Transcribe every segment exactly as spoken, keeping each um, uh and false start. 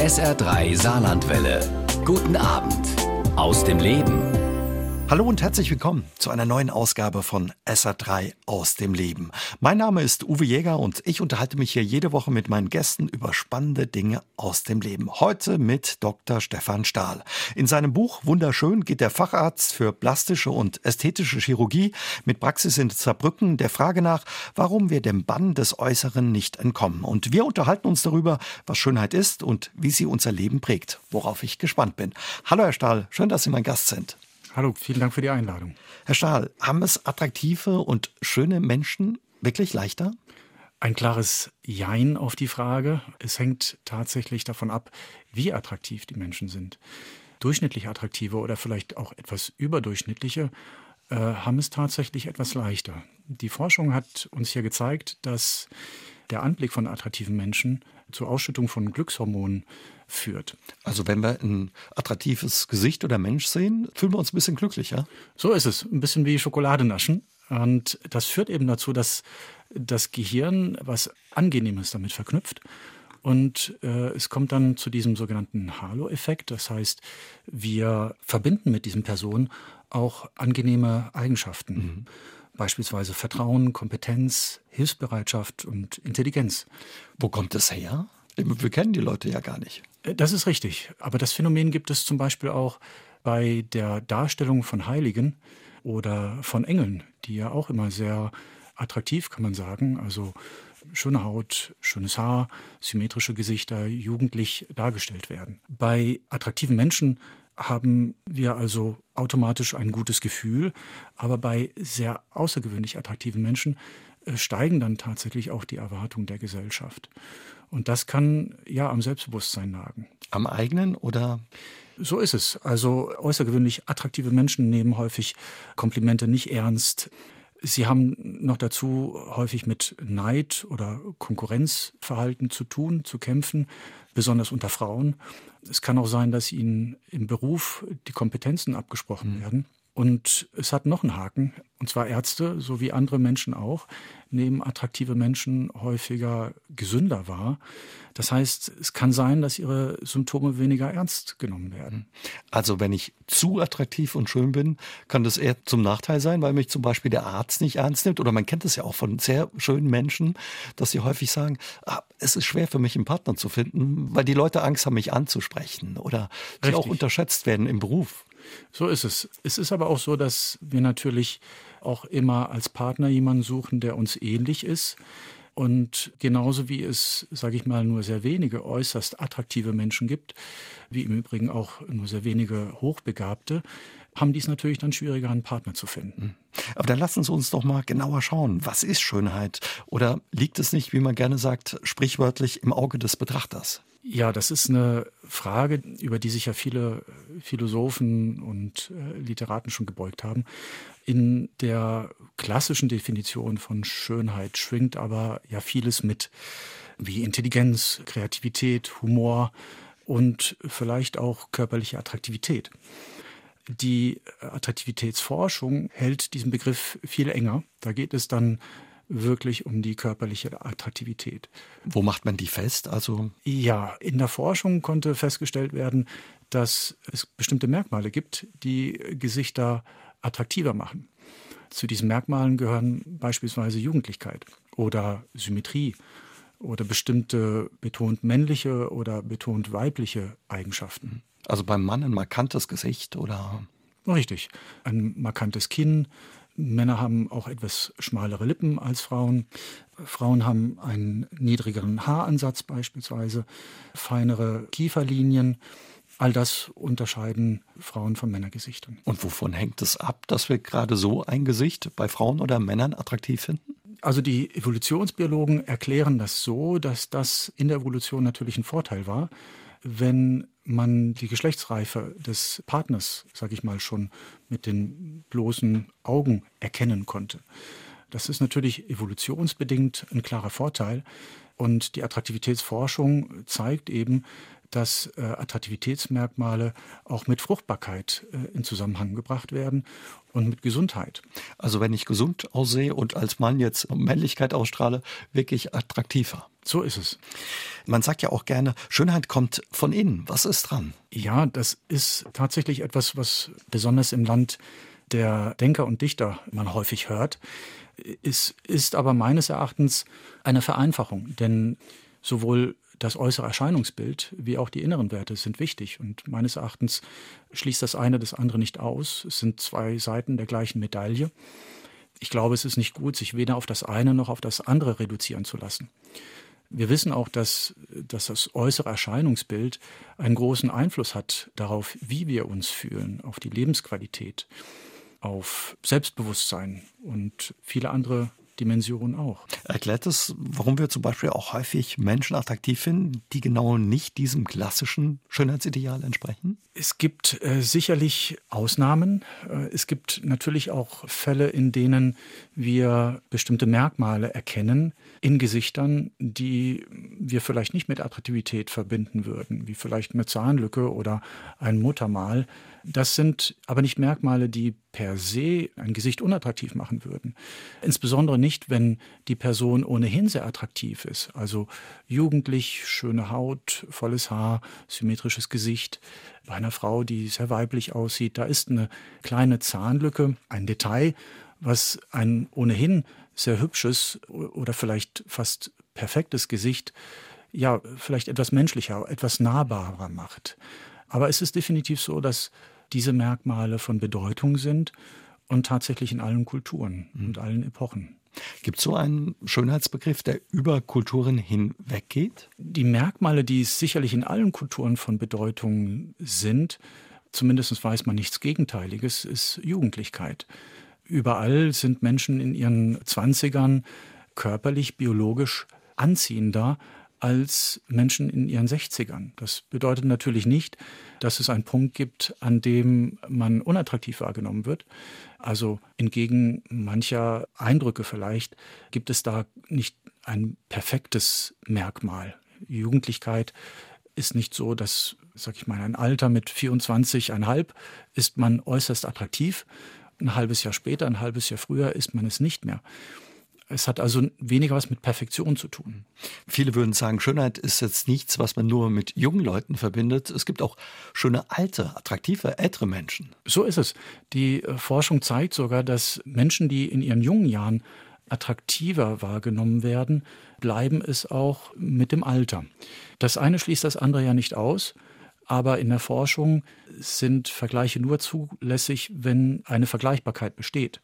S R drei Saarlandwelle. Guten Abend aus dem Leben. Hallo und herzlich willkommen zu einer neuen Ausgabe von S R drei aus dem Leben. Mein Name ist Uwe Jäger und ich unterhalte mich hier jede Woche mit meinen Gästen über spannende Dinge aus dem Leben. Heute mit Doktor Stefan Stahl. In seinem Buch Wunderschön geht der Facharzt für plastische und ästhetische Chirurgie mit Praxis in Saarbrücken der Frage nach, warum wir dem Bann des Äußeren nicht entkommen. Und wir unterhalten uns darüber, was Schönheit ist und wie sie unser Leben prägt, worauf ich gespannt bin. Hallo Herr Stahl, schön, dass Sie mein Gast sind. Hallo, vielen Dank für die Einladung. Herr Stahl, haben es attraktive und schöne Menschen wirklich leichter? Ein klares Jein auf die Frage. Es hängt tatsächlich davon ab, wie attraktiv die Menschen sind. Durchschnittlich attraktive oder vielleicht auch etwas überdurchschnittliche äh, haben es tatsächlich etwas leichter. Die Forschung hat uns hier gezeigt, dass der Anblick von attraktiven Menschen zur Ausschüttung von Glückshormonen führt. Also wenn wir ein attraktives Gesicht oder Mensch sehen, fühlen wir uns ein bisschen glücklicher? So ist es, ein bisschen wie Schokolade naschen. Und das führt eben dazu, dass das Gehirn was Angenehmes damit verknüpft. Und äh, es kommt dann zu diesem sogenannten Halo-Effekt. Das heißt, wir verbinden mit diesen Personen auch angenehme Eigenschaften. Mhm. Beispielsweise Vertrauen, Kompetenz, Hilfsbereitschaft und Intelligenz. Wo kommt das her? Wir kennen die Leute ja gar nicht. Das ist richtig. Aber das Phänomen gibt es zum Beispiel auch bei der Darstellung von Heiligen oder von Engeln, die ja auch immer sehr attraktiv, kann man sagen. Also schöne Haut, schönes Haar, symmetrische Gesichter, jugendlich dargestellt werden. Bei attraktiven Menschen haben wir also automatisch ein gutes Gefühl, aber bei sehr außergewöhnlich attraktiven Menschen äh, steigen dann tatsächlich auch die Erwartungen der Gesellschaft. Und das kann ja am Selbstbewusstsein nagen. Am eigenen oder? So ist es. Also außergewöhnlich attraktive Menschen nehmen häufig Komplimente nicht ernst. Sie haben noch dazu häufig mit Neid oder Konkurrenzverhalten zu tun, zu kämpfen, besonders unter Frauen. Es kann auch sein, dass ihnen im Beruf die Kompetenzen abgesprochen werden. Und es hat noch einen Haken, und zwar Ärzte, so wie andere Menschen auch, nehmen attraktive Menschen häufiger gesünder wahr. Das heißt, es kann sein, dass ihre Symptome weniger ernst genommen werden. Also wenn ich zu attraktiv und schön bin, kann das eher zum Nachteil sein, weil mich zum Beispiel der Arzt nicht ernst nimmt. Oder man kennt es ja auch von sehr schönen Menschen, dass sie häufig sagen, ah, es ist schwer für mich einen Partner zu finden, weil die Leute Angst haben, mich anzusprechen oder die auch unterschätzt werden im Beruf. So ist es. Es ist aber auch so, dass wir natürlich auch immer als Partner jemanden suchen, der uns ähnlich ist. Und genauso wie es, sage ich mal, nur sehr wenige äußerst attraktive Menschen gibt, wie im Übrigen auch nur sehr wenige Hochbegabte, haben die es natürlich dann schwieriger, einen Partner zu finden. Aber dann lassen Sie uns doch mal genauer schauen. Was ist Schönheit? Oder liegt es nicht, wie man gerne sagt, sprichwörtlich im Auge des Betrachters? Ja, das ist eine Frage, über die sich ja viele Philosophen und äh, Literaten schon gebeugt haben. In der klassischen Definition von Schönheit schwingt aber ja vieles mit, wie Intelligenz, Kreativität, Humor und vielleicht auch körperliche Attraktivität. Die Attraktivitätsforschung hält diesen Begriff viel enger. Da geht es dann wirklich um die körperliche Attraktivität. Wo macht man die fest? Also ja, in der Forschung konnte festgestellt werden, dass es bestimmte Merkmale gibt, die Gesichter attraktiver machen. Zu diesen Merkmalen gehören beispielsweise Jugendlichkeit oder Symmetrie oder bestimmte betont männliche oder betont weibliche Eigenschaften. Also beim Mann ein markantes Gesicht oder? Richtig, ein markantes Kinn. Männer haben auch etwas schmalere Lippen als Frauen. Frauen haben einen niedrigeren Haaransatz beispielsweise, feinere Kieferlinien. All das unterscheiden Frauen von Männergesichtern. Und wovon hängt es ab, dass wir gerade so ein Gesicht bei Frauen oder Männern attraktiv finden? Also die Evolutionsbiologen erklären das so, dass das in der Evolution natürlich ein Vorteil war, wenn man die Geschlechtsreife des Partners, sage ich mal, schon mit den bloßen Augen erkennen konnte. Das ist natürlich evolutionsbedingt ein klarer Vorteil. Und die Attraktivitätsforschung zeigt eben, dass äh, Attraktivitätsmerkmale auch mit Fruchtbarkeit äh, in Zusammenhang gebracht werden und mit Gesundheit. Also wenn ich gesund aussehe und als Mann jetzt Männlichkeit ausstrahle, wirklich attraktiver. So ist es. Man sagt ja auch gerne, Schönheit kommt von innen. Was ist dran? Ja, das ist tatsächlich etwas, was besonders im Land der Denker und Dichter man häufig hört. Es ist aber meines Erachtens eine Vereinfachung, denn sowohl das äußere Erscheinungsbild wie auch die inneren Werte sind wichtig. Und meines Erachtens schließt das eine das andere nicht aus. Es sind zwei Seiten der gleichen Medaille. Ich glaube, es ist nicht gut, sich weder auf das eine noch auf das andere reduzieren zu lassen. Wir wissen auch, dass, dass das äußere Erscheinungsbild einen großen Einfluss hat darauf, wie wir uns fühlen, auf die Lebensqualität, auf Selbstbewusstsein und viele andere Dimension auch. Erklärt es, warum wir zum Beispiel auch häufig Menschen attraktiv finden, die genau nicht diesem klassischen Schönheitsideal entsprechen? Es gibt äh, sicherlich Ausnahmen. Äh, es gibt natürlich auch Fälle, in denen wir bestimmte Merkmale erkennen in Gesichtern, die wir vielleicht nicht mit Attraktivität verbinden würden, wie vielleicht eine Zahnlücke oder ein Muttermal. Das sind aber nicht Merkmale, die per se ein Gesicht unattraktiv machen würden. Insbesondere nicht, wenn die Person ohnehin sehr attraktiv ist. Also jugendlich, schöne Haut, volles Haar, symmetrisches Gesicht. Bei einer Frau, die sehr weiblich aussieht, da ist eine kleine Zahnlücke, ein Detail, was ein ohnehin sehr hübsches oder vielleicht fast perfektes Gesicht ja vielleicht etwas menschlicher, etwas nahbarer macht. Aber es ist definitiv so, dass diese Merkmale von Bedeutung sind und tatsächlich in allen Kulturen mhm. und allen Epochen. Gibt es so einen Schönheitsbegriff, der über Kulturen hinweggeht? Die Merkmale, die sicherlich in allen Kulturen von Bedeutung sind, zumindest weiß man nichts Gegenteiliges, ist Jugendlichkeit. Überall sind Menschen in ihren Zwanzigern körperlich, biologisch anziehender als Menschen in ihren Sechzigern. Das bedeutet natürlich nicht, dass es einen Punkt gibt, an dem man unattraktiv wahrgenommen wird. Also entgegen mancher Eindrücke vielleicht gibt es da nicht ein perfektes Merkmal. Jugendlichkeit ist nicht so, dass, sag ich mal, ein Alter mit vierundzwanzig Komma fünf ist man äußerst attraktiv. Ein halbes Jahr später, ein halbes Jahr früher ist man es nicht mehr. Es hat also weniger was mit Perfektion zu tun. Viele würden sagen, Schönheit ist jetzt nichts, was man nur mit jungen Leuten verbindet. Es gibt auch schöne, alte, attraktive, ältere Menschen. So ist es. Die Forschung zeigt sogar, dass Menschen, die in ihren jungen Jahren attraktiver wahrgenommen werden, bleiben es auch mit dem Alter. Das eine schließt das andere ja nicht aus. Aber in der Forschung sind Vergleiche nur zulässig, wenn eine Vergleichbarkeit besteht.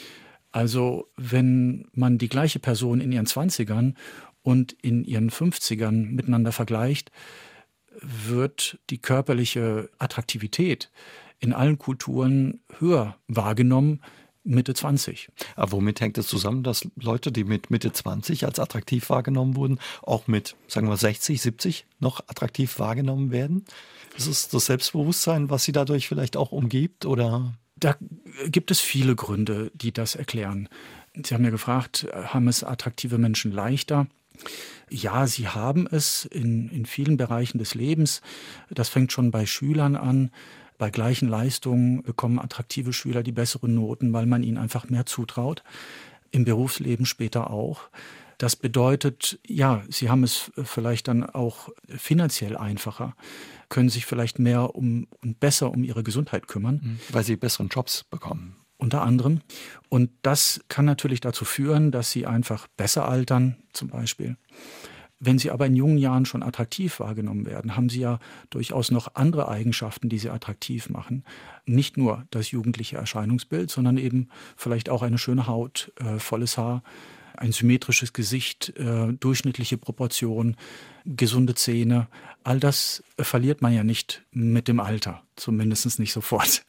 Also wenn man die gleiche Person in ihren Zwanzigern und in ihren Fünfzigern miteinander vergleicht, wird die körperliche Attraktivität in allen Kulturen höher wahrgenommen, Mitte zwanzig. Aber womit hängt es zusammen, dass Leute, die mit Mitte zwanzig als attraktiv wahrgenommen wurden, auch mit, sagen wir, sechzig, siebzig noch attraktiv wahrgenommen werden? Ist es das Selbstbewusstsein, was sie dadurch vielleicht auch umgibt, oder? Da gibt es viele Gründe, die das erklären. Sie haben ja gefragt, haben es attraktive Menschen leichter? Ja, sie haben es in, in vielen Bereichen des Lebens. Das fängt schon bei Schülern an. Bei gleichen Leistungen bekommen attraktive Schüler die besseren Noten, weil man ihnen einfach mehr zutraut. Im Berufsleben später auch. Das bedeutet, ja, sie haben es vielleicht dann auch finanziell einfacher, können sich vielleicht mehr um und besser um ihre Gesundheit kümmern. Weil sie besseren Jobs bekommen. Unter anderem. Und das kann natürlich dazu führen, dass sie einfach besser altern, zum Beispiel. Wenn sie aber in jungen Jahren schon attraktiv wahrgenommen werden, haben sie ja durchaus noch andere Eigenschaften, die sie attraktiv machen. Nicht nur das jugendliche Erscheinungsbild, sondern eben vielleicht auch eine schöne Haut, äh, volles Haar, ein symmetrisches Gesicht, äh, durchschnittliche Proportionen, gesunde Zähne. All das äh, verliert man ja nicht mit dem Alter, zumindest nicht sofort.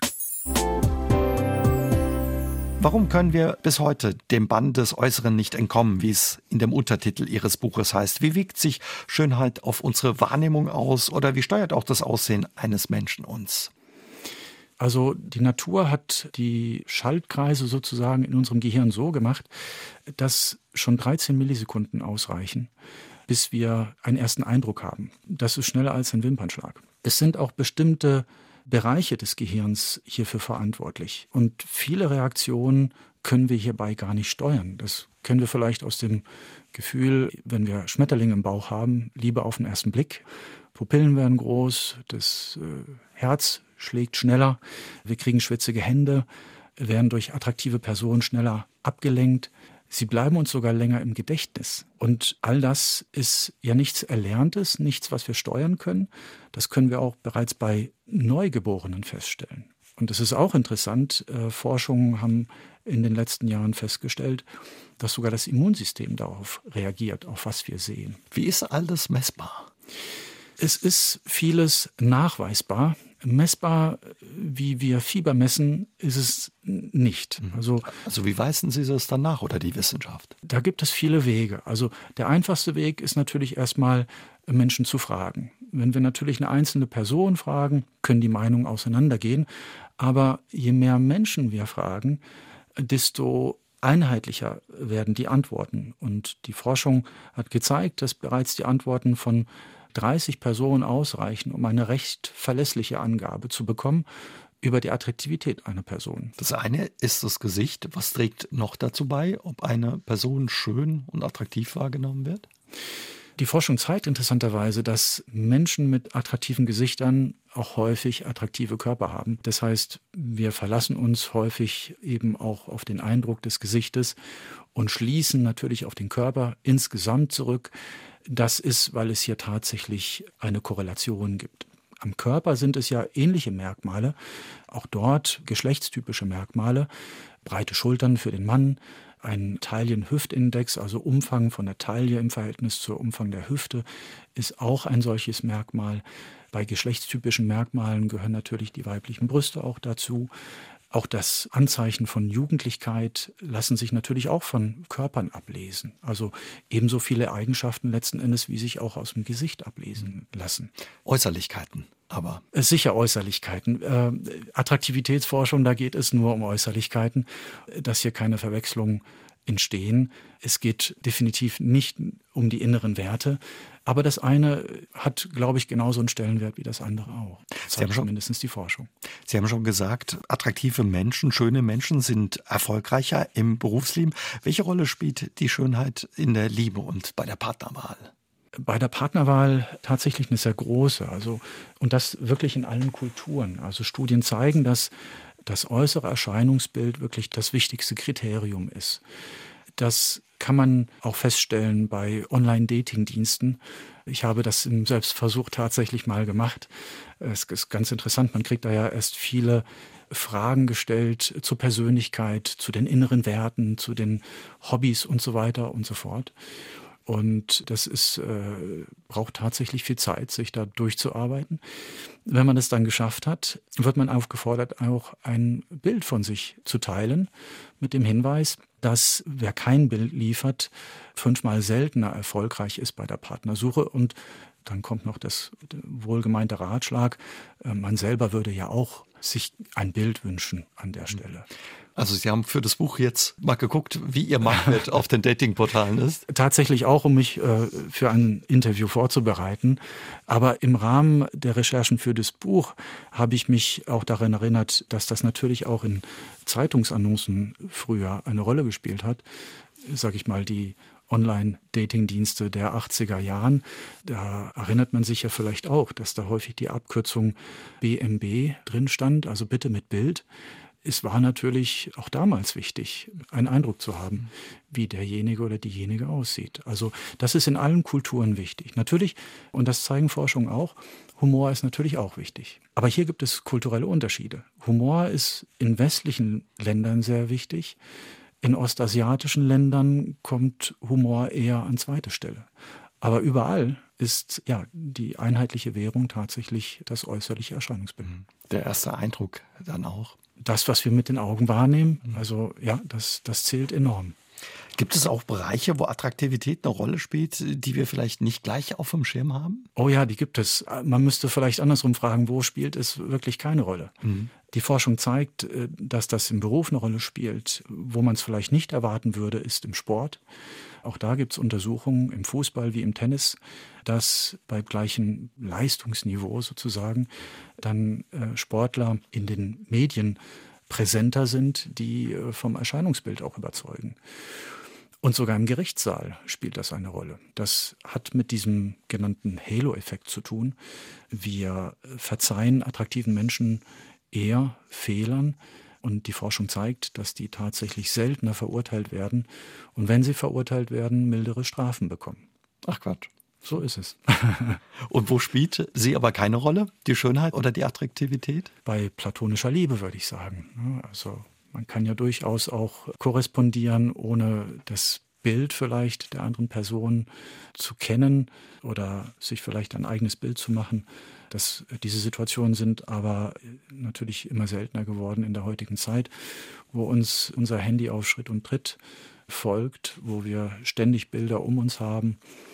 Warum können wir bis heute dem Bann des Äußeren nicht entkommen, wie es in dem Untertitel Ihres Buches heißt? Wie wirkt sich Schönheit auf unsere Wahrnehmung aus oder wie steuert auch das Aussehen eines Menschen uns? Also die Natur hat die Schaltkreise sozusagen in unserem Gehirn so gemacht, dass schon dreizehn Millisekunden ausreichen, bis wir einen ersten Eindruck haben. Das ist schneller als ein Wimpernschlag. Es sind auch bestimmte Bereiche des Gehirns hierfür verantwortlich. Und viele Reaktionen können wir hierbei gar nicht steuern. Das kennen wir vielleicht aus dem Gefühl, wenn wir Schmetterlinge im Bauch haben, Liebe auf den ersten Blick. Pupillen werden groß, das äh, Herz schlägt schneller, wir kriegen schwitzige Hände, werden durch attraktive Personen schneller abgelenkt. Sie bleiben uns sogar länger im Gedächtnis. Und all das ist ja nichts Erlerntes, nichts, was wir steuern können. Das können wir auch bereits bei Neugeborenen feststellen. Und es ist auch interessant, äh, Forschungen haben in den letzten Jahren festgestellt, dass sogar das Immunsystem darauf reagiert, auf was wir sehen. Wie ist all das messbar? Es ist vieles nachweisbar. Messbar, wie wir Fieber messen, ist es nicht. Also, also wie weisen Sie das dann nach oder die Wissenschaft? Da gibt es viele Wege. Also der einfachste Weg ist natürlich erstmal, Menschen zu fragen. Wenn wir natürlich eine einzelne Person fragen, können die Meinungen auseinandergehen. Aber je mehr Menschen wir fragen, desto einheitlicher werden die Antworten. Und die Forschung hat gezeigt, dass bereits die Antworten von dreißig Personen ausreichen, um eine recht verlässliche Angabe zu bekommen über die Attraktivität einer Person. Das eine ist das Gesicht. Was trägt noch dazu bei, ob eine Person schön und attraktiv wahrgenommen wird? Die Forschung zeigt interessanterweise, dass Menschen mit attraktiven Gesichtern auch häufig attraktive Körper haben. Das heißt, wir verlassen uns häufig eben auch auf den Eindruck des Gesichtes und schließen natürlich auf den Körper insgesamt zurück. Das ist, weil es hier tatsächlich eine Korrelation gibt. Am Körper sind es ja ähnliche Merkmale, auch dort geschlechtstypische Merkmale, breite Schultern für den Mann, ein Taillen-Hüftindex, also Umfang von der Taille im Verhältnis zum Umfang der Hüfte, ist auch ein solches Merkmal. Bei geschlechtstypischen Merkmalen gehören natürlich die weiblichen Brüste auch dazu. Auch das Anzeichen von Jugendlichkeit lassen sich natürlich auch von Körpern ablesen. Also ebenso viele Eigenschaften letzten Endes, wie sich auch aus dem Gesicht ablesen lassen. Äußerlichkeiten aber. Sicher Äußerlichkeiten. Äh, Attraktivitätsforschung, da geht es nur um Äußerlichkeiten, dass hier keine Verwechslungen entstehen. Es geht definitiv nicht um die inneren Werte. Aber das eine hat, glaube ich, genauso einen Stellenwert wie das andere auch. Das zeigt schon mindestens die Forschung. Sie haben schon gesagt, attraktive Menschen, schöne Menschen sind erfolgreicher im Berufsleben. Welche Rolle spielt die Schönheit in der Liebe und bei der Partnerwahl? Bei der Partnerwahl tatsächlich eine sehr große. Also, und das wirklich in allen Kulturen. Also Studien zeigen, dass das äußere Erscheinungsbild wirklich das wichtigste Kriterium ist. Das kann man auch feststellen bei Online-Dating-Diensten. Ich habe das im Selbstversuch tatsächlich mal gemacht. Es ist ganz interessant, man kriegt da ja erst viele Fragen gestellt zur Persönlichkeit, zu den inneren Werten, zu den Hobbys und so weiter und so fort. Und das ist, äh, braucht tatsächlich viel Zeit, sich da durchzuarbeiten. Wenn man das dann geschafft hat, wird man aufgefordert, auch ein Bild von sich zu teilen, mit dem Hinweis, dass wer kein Bild liefert, fünfmal seltener erfolgreich ist bei der Partnersuche. Und dann kommt noch das wohlgemeinte Ratschlag, äh, man selber würde ja auch sich ein Bild wünschen an der Stelle. Also Sie haben für das Buch jetzt mal geguckt, wie Ihr Marktwert auf den Datingportalen ist? Tatsächlich auch, um mich äh, für ein Interview vorzubereiten. Aber im Rahmen der Recherchen für das Buch habe ich mich auch daran erinnert, dass das natürlich auch in Zeitungsannoncen früher eine Rolle gespielt hat. Sag ich mal, die Online-Dating-Dienste der achtziger Jahren. Da erinnert man sich ja vielleicht auch, dass da häufig die Abkürzung B M B drin stand, also bitte mit Bild. Es war natürlich auch damals wichtig, einen Eindruck zu haben, wie derjenige oder diejenige aussieht. Also das ist in allen Kulturen wichtig. Natürlich, und das zeigen Forschungen auch, Humor ist natürlich auch wichtig. Aber hier gibt es kulturelle Unterschiede. Humor ist in westlichen Ländern sehr wichtig. In ostasiatischen Ländern kommt Humor eher an zweite Stelle. Aber überall ist ja die einheitliche Währung tatsächlich das äußerliche Erscheinungsbild. Der erste Eindruck dann auch. Das, was wir mit den Augen wahrnehmen, also ja, das, das zählt enorm. Gibt es auch Bereiche, wo Attraktivität eine Rolle spielt, die wir vielleicht nicht gleich auf dem Schirm haben? Oh ja, die gibt es. Man müsste vielleicht andersrum fragen, wo spielt es wirklich keine Rolle? Mhm. Die Forschung zeigt, dass das im Beruf eine Rolle spielt. Wo man es vielleicht nicht erwarten würde, ist im Sport. Auch da gibt es Untersuchungen im Fußball wie im Tennis, dass bei gleichem Leistungsniveau sozusagen dann äh, Sportler in den Medien präsenter sind, die äh, vom Erscheinungsbild auch überzeugen. Und sogar im Gerichtssaal spielt das eine Rolle. Das hat mit diesem genannten Halo-Effekt zu tun. Wir verzeihen attraktiven Menschen eher Fehlern. Und die Forschung zeigt, dass die tatsächlich seltener verurteilt werden. Und wenn sie verurteilt werden, mildere Strafen bekommen. Ach Quatsch. So ist es. Und wo spielt sie aber keine Rolle? Die Schönheit oder die Attraktivität? Bei platonischer Liebe, würde ich sagen. Also man kann ja durchaus auch korrespondieren, ohne das Bild vielleicht der anderen Person zu kennen oder sich vielleicht ein eigenes Bild zu machen. Das, diese Situationen sind aber natürlich immer seltener geworden in der heutigen Zeit, wo uns unser Handy auf Schritt und Tritt folgt, wo wir ständig Bilder um uns haben.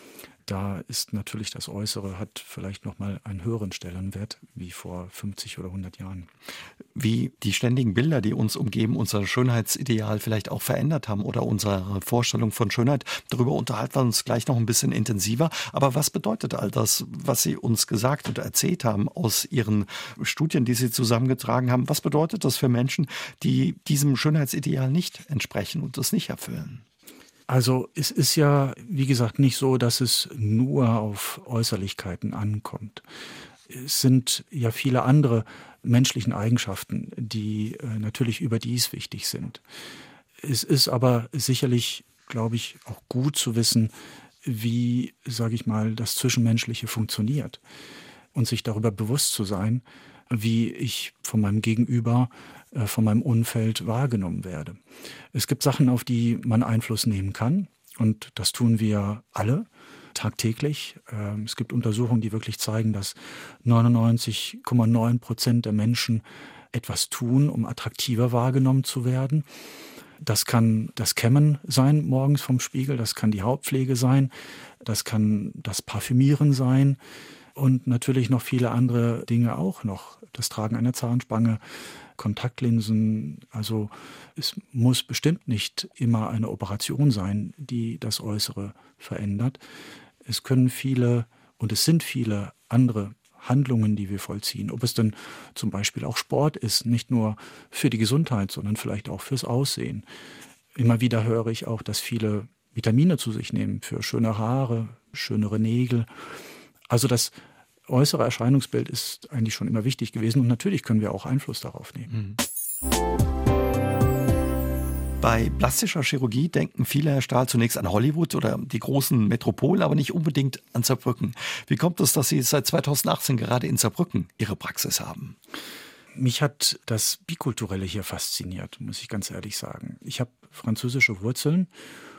Da ist natürlich das Äußere, hat vielleicht noch mal einen höheren Stellenwert wie vor fünfzig oder hundert Jahren. Wie die ständigen Bilder, die uns umgeben, unser Schönheitsideal vielleicht auch verändert haben oder unsere Vorstellung von Schönheit, darüber unterhalten wir uns gleich noch ein bisschen intensiver. Aber was bedeutet all das, was Sie uns gesagt und erzählt haben aus Ihren Studien, die Sie zusammengetragen haben? Was bedeutet das für Menschen, die diesem Schönheitsideal nicht entsprechen und das nicht erfüllen? Also es ist ja, wie gesagt, nicht so, dass es nur auf Äußerlichkeiten ankommt. Es sind ja viele andere menschlichen Eigenschaften, die äh, natürlich überdies wichtig sind. Es ist aber sicherlich, glaube ich, auch gut zu wissen, wie, sage ich mal, das Zwischenmenschliche funktioniert und sich darüber bewusst zu sein, wie ich von meinem Gegenüber, äh, von meinem Umfeld wahrgenommen werde. Es gibt Sachen, auf die man Einfluss nehmen kann und das tun wir alle tagtäglich. Ähm, es gibt Untersuchungen, die wirklich zeigen, dass neunundneunzig Komma neun Prozent der Menschen etwas tun, um attraktiver wahrgenommen zu werden. Das kann das Kämmen sein morgens vom Spiegel, das kann die Hautpflege sein, das kann das Parfümieren sein. Und natürlich noch viele andere Dinge auch noch. Das Tragen einer Zahnspange, Kontaktlinsen. Also es muss bestimmt nicht immer eine Operation sein, die das Äußere verändert. Es können viele und es sind viele andere Handlungen, die wir vollziehen. Ob es denn zum Beispiel auch Sport ist, nicht nur für die Gesundheit, sondern vielleicht auch fürs Aussehen. Immer wieder höre ich auch, dass viele Vitamine zu sich nehmen für schöne Haare, schönere Nägel. Also das äußere Erscheinungsbild ist eigentlich schon immer wichtig gewesen und natürlich können wir auch Einfluss darauf nehmen. Bei plastischer Chirurgie denken viele, Herr Stahl, zunächst an Hollywood oder die großen Metropolen, aber nicht unbedingt an Saarbrücken. Wie kommt es, dass Sie seit zweitausendachtzehn gerade in Saarbrücken Ihre Praxis haben? Mich hat das Bikulturelle hier fasziniert, muss ich ganz ehrlich sagen. Ich habe französische Wurzeln.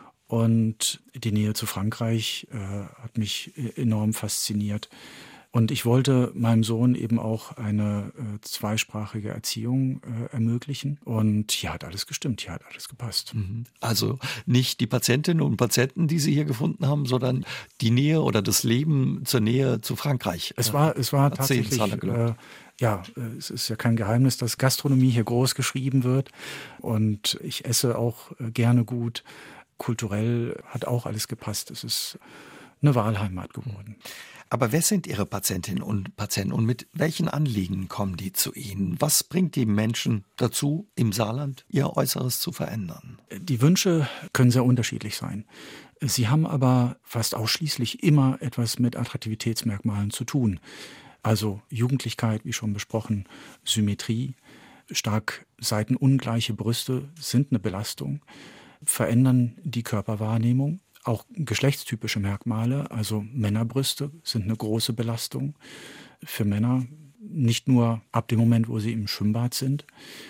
Und die Nähe zu Frankreich äh, hat mich enorm fasziniert. Und ich wollte meinem Sohn eben auch eine äh, zweisprachige Erziehung äh, ermöglichen. Und hier hat alles gestimmt, hier hat alles gepasst. Also nicht die Patientinnen und Patienten, die Sie hier gefunden haben, sondern die Nähe oder das Leben zur Nähe zu Frankreich. Es war, es war tatsächlich, äh, ja, es ist ja kein Geheimnis, dass Gastronomie hier groß geschrieben wird. Und ich esse auch äh, gerne gut. Kulturell hat auch alles gepasst. Es ist eine Wahlheimat geworden. Aber wer sind Ihre Patientinnen und Patienten und mit welchen Anliegen kommen die zu Ihnen? Was bringt die Menschen dazu, im Saarland ihr Äußeres zu verändern? Die Wünsche können sehr unterschiedlich sein. Sie haben aber fast ausschließlich immer etwas mit Attraktivitätsmerkmalen zu tun. Also Jugendlichkeit, wie schon besprochen, Symmetrie, stark seitenungleiche Brüste sind eine Belastung, verändern die Körperwahrnehmung. Auch geschlechtstypische Merkmale, also Männerbrüste, sind eine große Belastung für Männer. Nicht nur ab dem Moment, wo sie im Schwimmbad sind.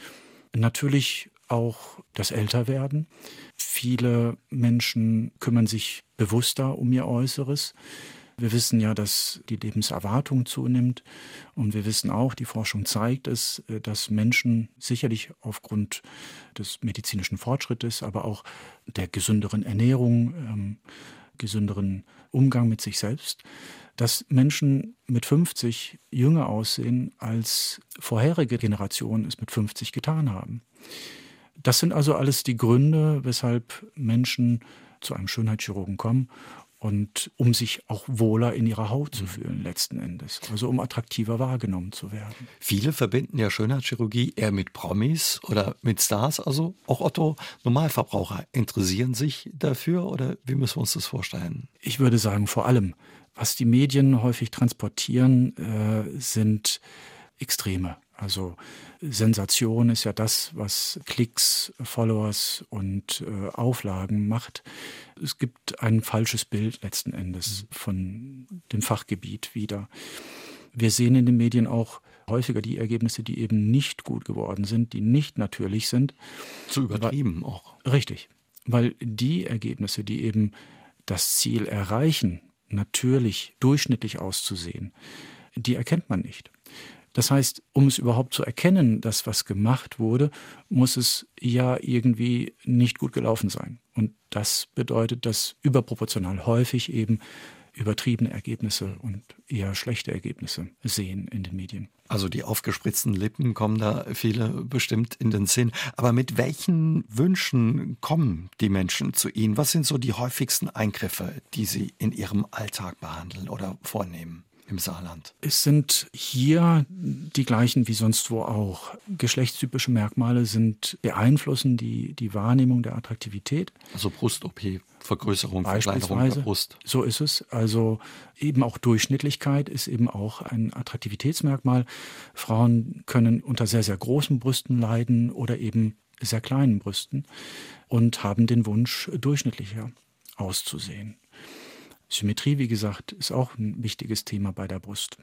Natürlich auch das Älterwerden. Viele Menschen kümmern sich bewusster um ihr Äußeres. Wir wissen ja, dass die Lebenserwartung zunimmt und wir wissen auch, die Forschung zeigt es, dass Menschen sicherlich aufgrund des medizinischen Fortschrittes, aber auch der gesünderen Ernährung, ähm, gesünderen Umgang mit sich selbst, dass Menschen mit fünfzig jünger aussehen, als vorherige Generationen es mit fünfzig getan haben. Das sind also alles die Gründe, weshalb Menschen zu einem Schönheitschirurgen kommen und um sich auch wohler in ihrer Haut zu fühlen letzten Endes. Also um attraktiver wahrgenommen zu werden. Viele verbinden ja Schönheitschirurgie eher mit Promis oder mit Stars. Also auch Otto Normalverbraucher interessieren sich dafür oder wie müssen wir uns das vorstellen? Ich würde sagen, vor allem, was die Medien häufig transportieren, äh, sind Extreme. Also Sensation ist ja das, was Klicks, Followers und äh, Auflagen macht. Es gibt ein falsches Bild letzten Endes von dem Fachgebiet wieder. Wir sehen in den Medien auch häufiger die Ergebnisse, die eben nicht gut geworden sind, die nicht natürlich sind. Zu übertrieben weil, auch. Richtig, weil die Ergebnisse, die eben das Ziel erreichen, natürlich durchschnittlich auszusehen, die erkennt man nicht. Das heißt, um es überhaupt zu erkennen, dass was gemacht wurde, muss es ja irgendwie nicht gut gelaufen sein. Und das bedeutet, dass überproportional häufig eben übertriebene Ergebnisse und eher schlechte Ergebnisse sehen in den Medien. Also die aufgespritzten Lippen kommen da viele bestimmt in den Sinn. Aber mit welchen Wünschen kommen die Menschen zu Ihnen? Was sind so die häufigsten Eingriffe, die Sie in Ihrem Alltag behandeln oder vornehmen? Im Saarland? Es sind hier die gleichen wie sonst wo auch. Geschlechtstypische Merkmale sind beeinflussen die, die Wahrnehmung der Attraktivität. Also Brust-O P, Vergrößerung, Verkleinerung der Brust. So ist es. Also eben auch Durchschnittlichkeit ist eben auch ein Attraktivitätsmerkmal. Frauen können unter sehr, sehr großen Brüsten leiden oder eben sehr kleinen Brüsten und haben den Wunsch, durchschnittlicher auszusehen. Symmetrie, wie gesagt, ist auch ein wichtiges Thema bei der Brust.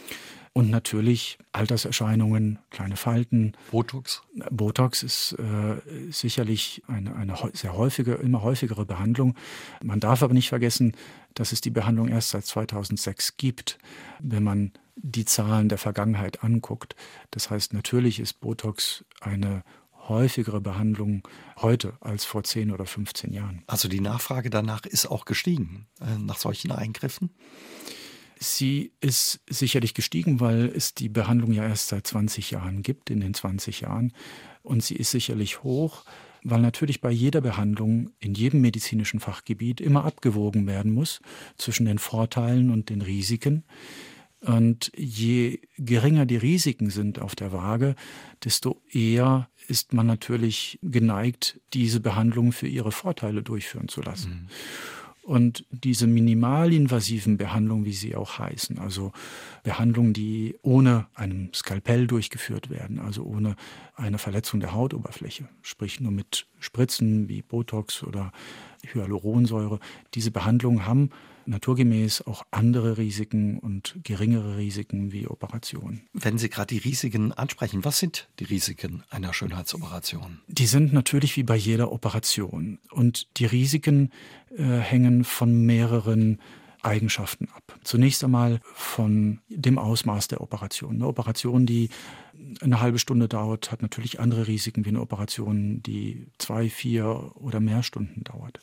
Und natürlich Alterserscheinungen, kleine Falten. Botox? Botox ist äh, sicherlich eine, eine sehr häufige, immer häufigere Behandlung. Man darf aber nicht vergessen, dass es die Behandlung erst seit zweitausendsechs gibt, wenn man die Zahlen der Vergangenheit anguckt. Das heißt, natürlich ist Botox eine häufigere Behandlung heute als vor zehn oder fünfzehn Jahren. Also die Nachfrage danach ist auch gestiegen, äh, nach solchen Eingriffen? Sie ist sicherlich gestiegen, weil es die Behandlung ja erst seit zwanzig Jahren gibt, in den zwanzig Jahren. Und sie ist sicherlich hoch, weil natürlich bei jeder Behandlung in jedem medizinischen Fachgebiet immer abgewogen werden muss zwischen den Vorteilen und den Risiken. Und je geringer die Risiken sind auf der Waage, desto eher ist man natürlich geneigt, diese Behandlung für ihre Vorteile durchführen zu lassen. Mhm. Und diese minimalinvasiven Behandlungen, wie sie auch heißen, also Behandlungen, die ohne einem Skalpell durchgeführt werden, also ohne eine Verletzung der Hautoberfläche, sprich nur mit Spritzen wie Botox oder Hyaluronsäure, diese Behandlungen haben naturgemäß auch andere Risiken und geringere Risiken wie Operationen. Wenn Sie gerade die Risiken ansprechen, was sind die Risiken einer Schönheitsoperation? Die sind natürlich wie bei jeder Operation. Und die Risiken äh, hängen von mehreren Eigenschaften ab. Zunächst einmal von dem Ausmaß der Operation. Eine Operation, die eine halbe Stunde dauert, hat natürlich andere Risiken wie eine Operation, die zwei, vier oder mehr Stunden dauert.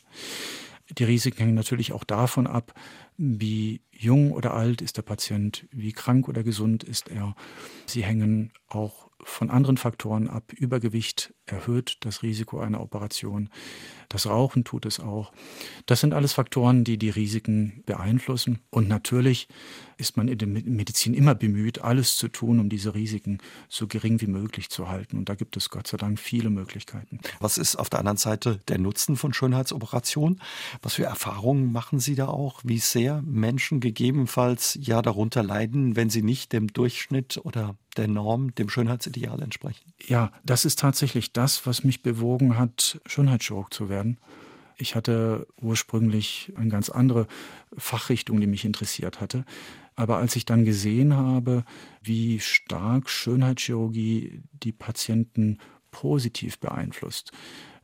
Die Risiken hängen natürlich auch davon ab, wie jung oder alt ist der Patient, wie krank oder gesund ist er. Sie hängen auch von anderen Faktoren ab. Übergewicht erhöht das Risiko einer Operation. Das Rauchen tut es auch. Das sind alles Faktoren, die die Risiken beeinflussen. Und natürlich ist man in der Medizin immer bemüht, alles zu tun, um diese Risiken so gering wie möglich zu halten. Und da gibt es Gott sei Dank viele Möglichkeiten. Was ist auf der anderen Seite der Nutzen von Schönheitsoperationen? Was für Erfahrungen machen Sie da auch? Wie sehr Menschen gegebenenfalls ja darunter leiden, wenn sie nicht dem Durchschnitt oder der Norm, dem Schönheitsideal entsprechen? Ja, das ist tatsächlich das, was mich bewogen hat, Schönheitschirurg zu werden. Ich hatte ursprünglich eine ganz andere Fachrichtung, die mich interessiert hatte. Aber als ich dann gesehen habe, wie stark Schönheitschirurgie die Patienten positiv beeinflusst,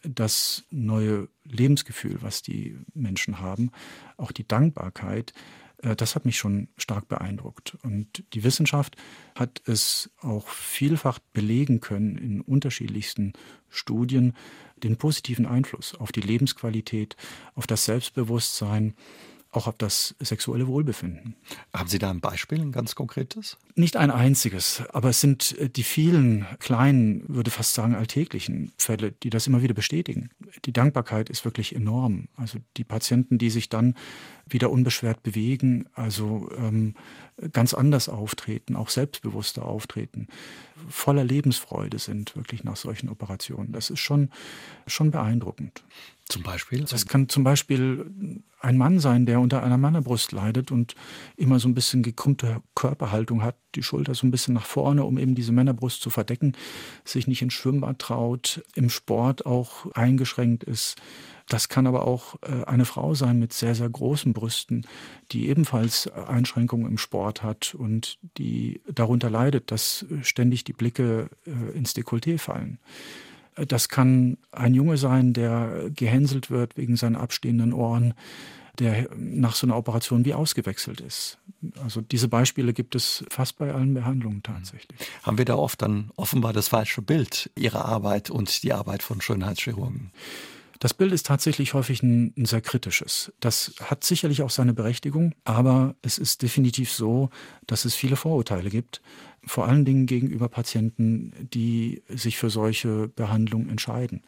das neue Lebensgefühl, was die Menschen haben, auch die Dankbarkeit, das hat mich schon stark beeindruckt. Und die Wissenschaft hat es auch vielfach belegen können in unterschiedlichsten Studien, den positiven Einfluss auf die Lebensqualität, auf das Selbstbewusstsein, auch auf das sexuelle Wohlbefinden. Haben Sie da ein Beispiel, ein ganz konkretes? Nicht ein einziges, aber es sind die vielen kleinen, würde fast sagen alltäglichen Fälle, die das immer wieder bestätigen. Die Dankbarkeit ist wirklich enorm. Also die Patienten, die sich dann wieder unbeschwert bewegen, also ähm, ganz anders auftreten, auch selbstbewusster auftreten, voller Lebensfreude sind wirklich nach solchen Operationen. Das ist schon, schon beeindruckend. Zum Beispiel? Das kann zum Beispiel ein Mann sein, der unter einer Männerbrust leidet und immer so ein bisschen gekrümmte Körperhaltung hat, die Schulter so ein bisschen nach vorne, um eben diese Männerbrust zu verdecken, sich nicht ins Schwimmbad traut, im Sport auch eingeschränkt ist. Das kann aber auch eine Frau sein mit sehr, sehr großen Brüsten, die ebenfalls Einschränkungen im Sport hat und die darunter leidet, dass ständig die Blicke ins Dekolleté fallen. Das kann ein Junge sein, der gehänselt wird wegen seinen abstehenden Ohren, der nach so einer Operation wie ausgewechselt ist. Also diese Beispiele gibt es fast bei allen Behandlungen tatsächlich. Haben wir da oft dann offenbar das falsche Bild Ihrer Arbeit und die Arbeit von Schönheitschirurgen? Das Bild ist tatsächlich häufig ein, ein sehr kritisches. Das hat sicherlich auch seine Berechtigung, aber es ist definitiv so, dass es viele Vorurteile gibt, vor allen Dingen gegenüber Patienten, die sich für solche Behandlungen entscheiden.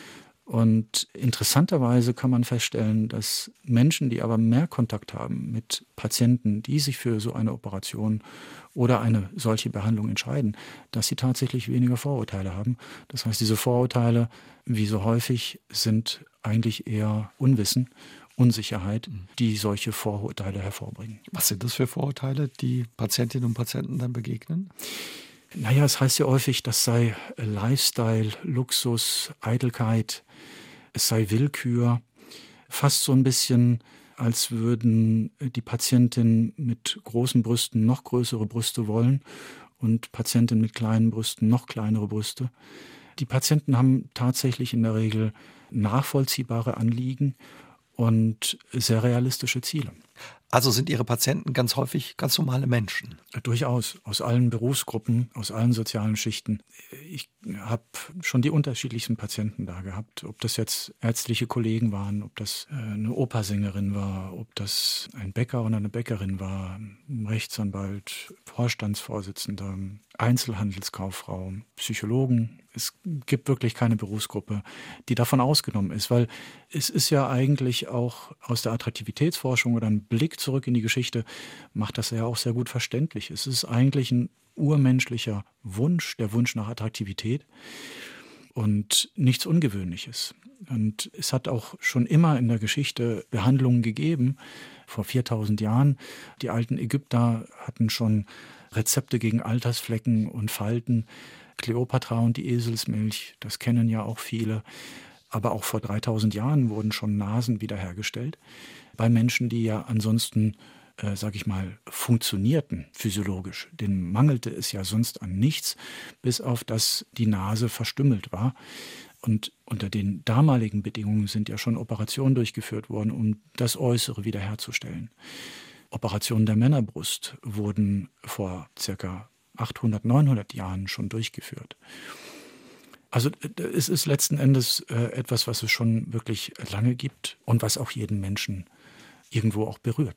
Und interessanterweise kann man feststellen, dass Menschen, die aber mehr Kontakt haben mit Patienten, die sich für so eine Operation oder eine solche Behandlung entscheiden, dass sie tatsächlich weniger Vorurteile haben. Das heißt, diese Vorurteile, wie so häufig, sind eigentlich eher Unwissen, Unsicherheit, die solche Vorurteile hervorbringen. Was sind das für Vorurteile, die Patientinnen und Patienten dann begegnen? Naja, es heißt ja häufig, das sei Lifestyle, Luxus, Eitelkeit, es sei Willkür. Fast so ein bisschen, als würden die Patientinnen mit großen Brüsten noch größere Brüste wollen und Patientinnen mit kleinen Brüsten noch kleinere Brüste. Die Patienten haben tatsächlich in der Regel nachvollziehbare Anliegen und sehr realistische Ziele. Also sind Ihre Patienten ganz häufig ganz normale Menschen? Durchaus, aus allen Berufsgruppen, aus allen sozialen Schichten. Ich habe schon die unterschiedlichsten Patienten da gehabt, ob das jetzt ärztliche Kollegen waren, ob das eine Opernsängerin war, ob das ein Bäcker oder eine Bäckerin war, ein Rechtsanwalt, Vorstandsvorsitzender, Einzelhandelskauffrau, Psychologen. Es gibt wirklich keine Berufsgruppe, die davon ausgenommen ist, weil es ist ja eigentlich auch aus der Attraktivitätsforschung oder ein Blick zurück in die Geschichte, macht das ja auch sehr gut verständlich. Es ist eigentlich ein urmenschlicher Wunsch, der Wunsch nach Attraktivität und nichts Ungewöhnliches. Und es hat auch schon immer in der Geschichte Behandlungen gegeben, vor viertausend Jahren. Die alten Ägypter hatten schon Rezepte gegen Altersflecken und Falten. Kleopatra und die Eselsmilch, das kennen ja auch viele. Aber auch vor dreitausend Jahren wurden schon Nasen wiederhergestellt. Bei Menschen, die ja ansonsten, äh, sag ich mal, funktionierten physiologisch. Denen mangelte es ja sonst an nichts, bis auf dass die Nase verstümmelt war. Und unter den damaligen Bedingungen sind ja schon Operationen durchgeführt worden, um das Äußere wiederherzustellen. Operationen der Männerbrust wurden vor circa achthundert, neunhundert Jahren schon durchgeführt. Also es ist letzten Endes äh, etwas, was es schon wirklich lange gibt und was auch jeden Menschen irgendwo auch berührt.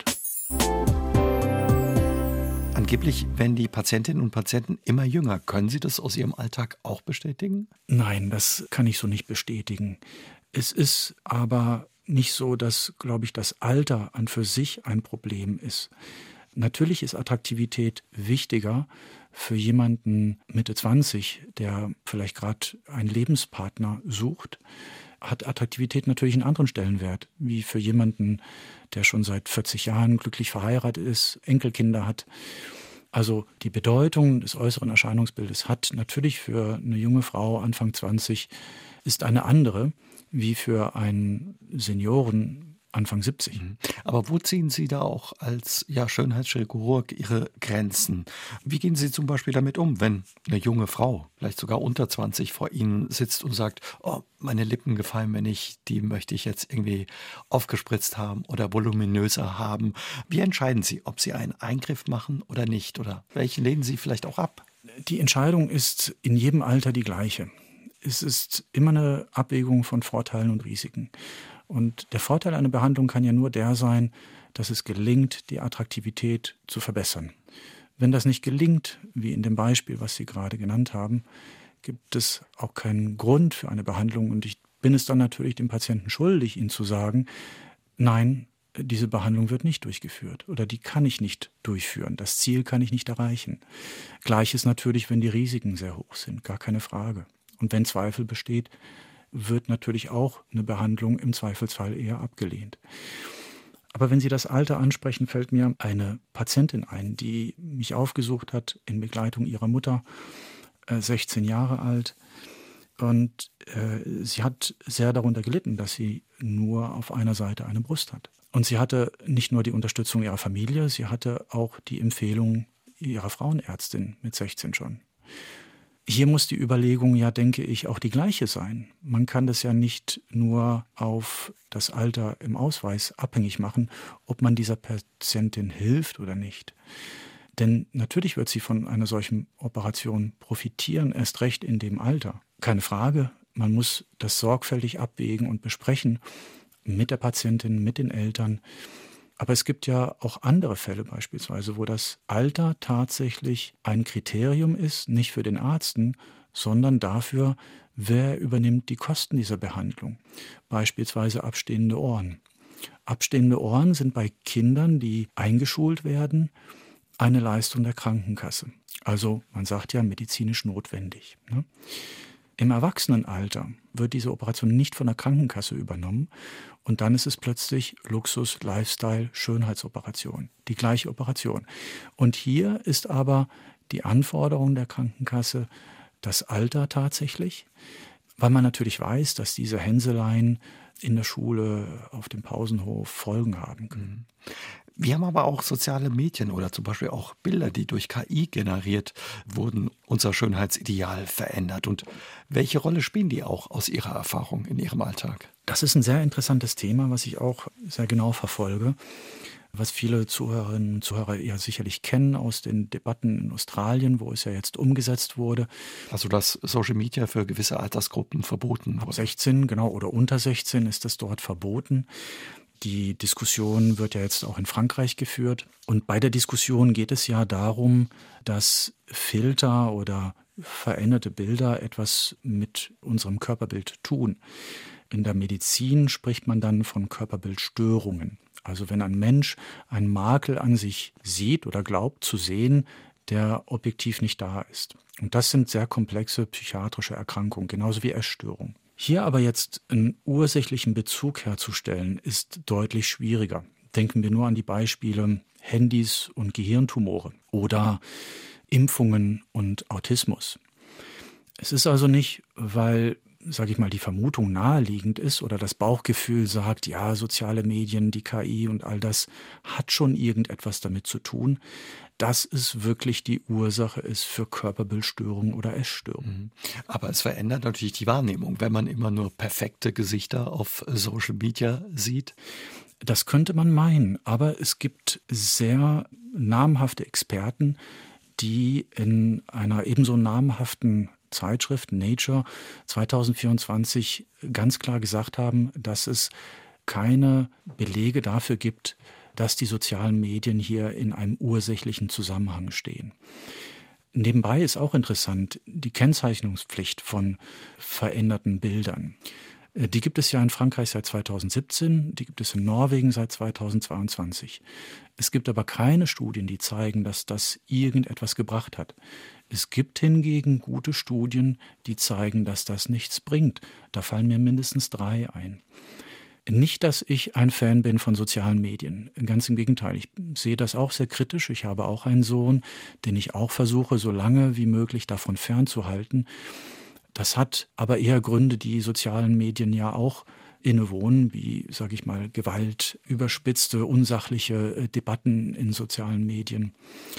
Angeblich werden die Patientinnen und Patienten immer jünger. Können Sie das aus Ihrem Alltag auch bestätigen? Nein, das kann ich so nicht bestätigen. Es ist aber nicht so, dass, glaube ich, das Alter an für sich ein Problem ist. Natürlich ist Attraktivität wichtiger für jemanden Mitte zwanzig, der vielleicht gerade einen Lebenspartner sucht, hat Attraktivität natürlich einen anderen Stellenwert, wie für jemanden, der schon seit vierzig Jahren glücklich verheiratet ist, Enkelkinder hat. Also die Bedeutung des äußeren Erscheinungsbildes hat natürlich für eine junge Frau Anfang zwanzig ist eine andere, wie für einen Senioren Anfang siebzig. Aber wo ziehen Sie da auch als ja, Schönheitschirurg Ihre Grenzen? Wie gehen Sie zum Beispiel damit um, wenn eine junge Frau, vielleicht sogar unter zwanzig, vor Ihnen sitzt und sagt, oh, meine Lippen gefallen mir nicht, die möchte ich jetzt irgendwie aufgespritzt haben oder voluminöser haben. Wie entscheiden Sie, ob Sie einen Eingriff machen oder nicht? Oder welchen lehnen Sie vielleicht auch ab? Die Entscheidung ist in jedem Alter die gleiche. Es ist immer eine Abwägung von Vorteilen und Risiken. Und der Vorteil einer Behandlung kann ja nur der sein, dass es gelingt, die Attraktivität zu verbessern. Wenn das nicht gelingt, wie in dem Beispiel, was Sie gerade genannt haben, gibt es auch keinen Grund für eine Behandlung. Und ich bin es dann natürlich dem Patienten schuldig, ihm zu sagen, nein, diese Behandlung wird nicht durchgeführt oder die kann ich nicht durchführen. Das Ziel kann ich nicht erreichen. Gleiches natürlich, wenn die Risiken sehr hoch sind, gar keine Frage. Und wenn Zweifel besteht, wird natürlich auch eine Behandlung im Zweifelsfall eher abgelehnt. Aber wenn Sie das Alter ansprechen, fällt mir eine Patientin ein, die mich aufgesucht hat in Begleitung ihrer Mutter, äh, sechzehn Jahre alt. Und äh, sie hat sehr darunter gelitten, dass sie nur auf einer Seite eine Brust hat. Und sie hatte nicht nur die Unterstützung ihrer Familie, sie hatte auch die Empfehlung ihrer Frauenärztin mit sechzehn schon. Hier muss die Überlegung ja, denke ich, auch die gleiche sein. Man kann das ja nicht nur auf das Alter im Ausweis abhängig machen, ob man dieser Patientin hilft oder nicht. Denn natürlich wird sie von einer solchen Operation profitieren, erst recht in dem Alter. Keine Frage, man muss das sorgfältig abwägen und besprechen mit der Patientin, mit den Eltern. Aber es gibt ja auch andere Fälle beispielsweise, wo das Alter tatsächlich ein Kriterium ist, nicht für den Arzten, sondern dafür, wer übernimmt die Kosten dieser Behandlung. Beispielsweise abstehende Ohren. Abstehende Ohren sind bei Kindern, die eingeschult werden, eine Leistung der Krankenkasse. Also man sagt ja medizinisch notwendig. Ne? Im Erwachsenenalter wird diese Operation nicht von der Krankenkasse übernommen und dann ist es plötzlich Luxus, Lifestyle, Schönheitsoperation, die gleiche Operation. Und hier ist aber die Anforderung der Krankenkasse das Alter tatsächlich, weil man natürlich weiß, dass diese Hänseleien in der Schule, auf dem Pausenhof Folgen haben können. Wir haben aber auch soziale Medien oder zum Beispiel auch Bilder, die durch K I generiert wurden, unser Schönheitsideal verändert. Und welche Rolle spielen die auch aus Ihrer Erfahrung in Ihrem Alltag? Das ist ein sehr interessantes Thema, was ich auch sehr genau verfolge, was viele Zuhörerinnen und Zuhörer ja sicherlich kennen aus den Debatten in Australien, wo es ja jetzt umgesetzt wurde. Also dass Social Media für gewisse Altersgruppen verboten wurde. Ab sechzehn, genau, oder unter sechzehn ist das dort verboten. Die Diskussion wird ja jetzt auch in Frankreich geführt. Und bei der Diskussion geht es ja darum, dass Filter oder veränderte Bilder etwas mit unserem Körperbild tun. In der Medizin spricht man dann von Körperbildstörungen. Also wenn ein Mensch einen Makel an sich sieht oder glaubt zu sehen, der objektiv nicht da ist. Und das sind sehr komplexe psychiatrische Erkrankungen, genauso wie Essstörungen. Hier aber jetzt einen ursächlichen Bezug herzustellen, ist deutlich schwieriger. Denken wir nur an die Beispiele Handys und Gehirntumore oder Impfungen und Autismus. Es ist also nicht, weil, sage ich mal, die Vermutung naheliegend ist oder das Bauchgefühl sagt, ja, soziale Medien, die K I und all das hat schon irgendetwas damit zu tun, dass es wirklich die Ursache ist für Körperbildstörungen oder Essstörungen. Aber es verändert natürlich die Wahrnehmung, wenn man immer nur perfekte Gesichter auf Social Media sieht. Das könnte man meinen, aber es gibt sehr namhafte Experten, die in einer ebenso namhaften Zeitschrift Nature zweitausendvierundzwanzig ganz klar gesagt haben, dass es keine Belege dafür gibt, dass die sozialen Medien hier in einem ursächlichen Zusammenhang stehen. Nebenbei ist auch interessant die Kennzeichnungspflicht von veränderten Bildern. Die gibt es ja in Frankreich seit zweitausendsiebzehn, die gibt es in Norwegen seit zweitausendzweiundzwanzig. Es gibt aber keine Studien, die zeigen, dass das irgendetwas gebracht hat. Es gibt hingegen gute Studien, die zeigen, dass das nichts bringt. Da fallen mir mindestens drei ein. Nicht, dass ich ein Fan bin von sozialen Medien. Ganz im Gegenteil, ich sehe das auch sehr kritisch. Ich habe auch einen Sohn, den ich auch versuche, so lange wie möglich davon fernzuhalten. Das hat aber eher Gründe, die sozialen Medien ja auch innewohnen, wie, sage ich mal, Gewalt, überspitzte, unsachliche Debatten in sozialen Medien.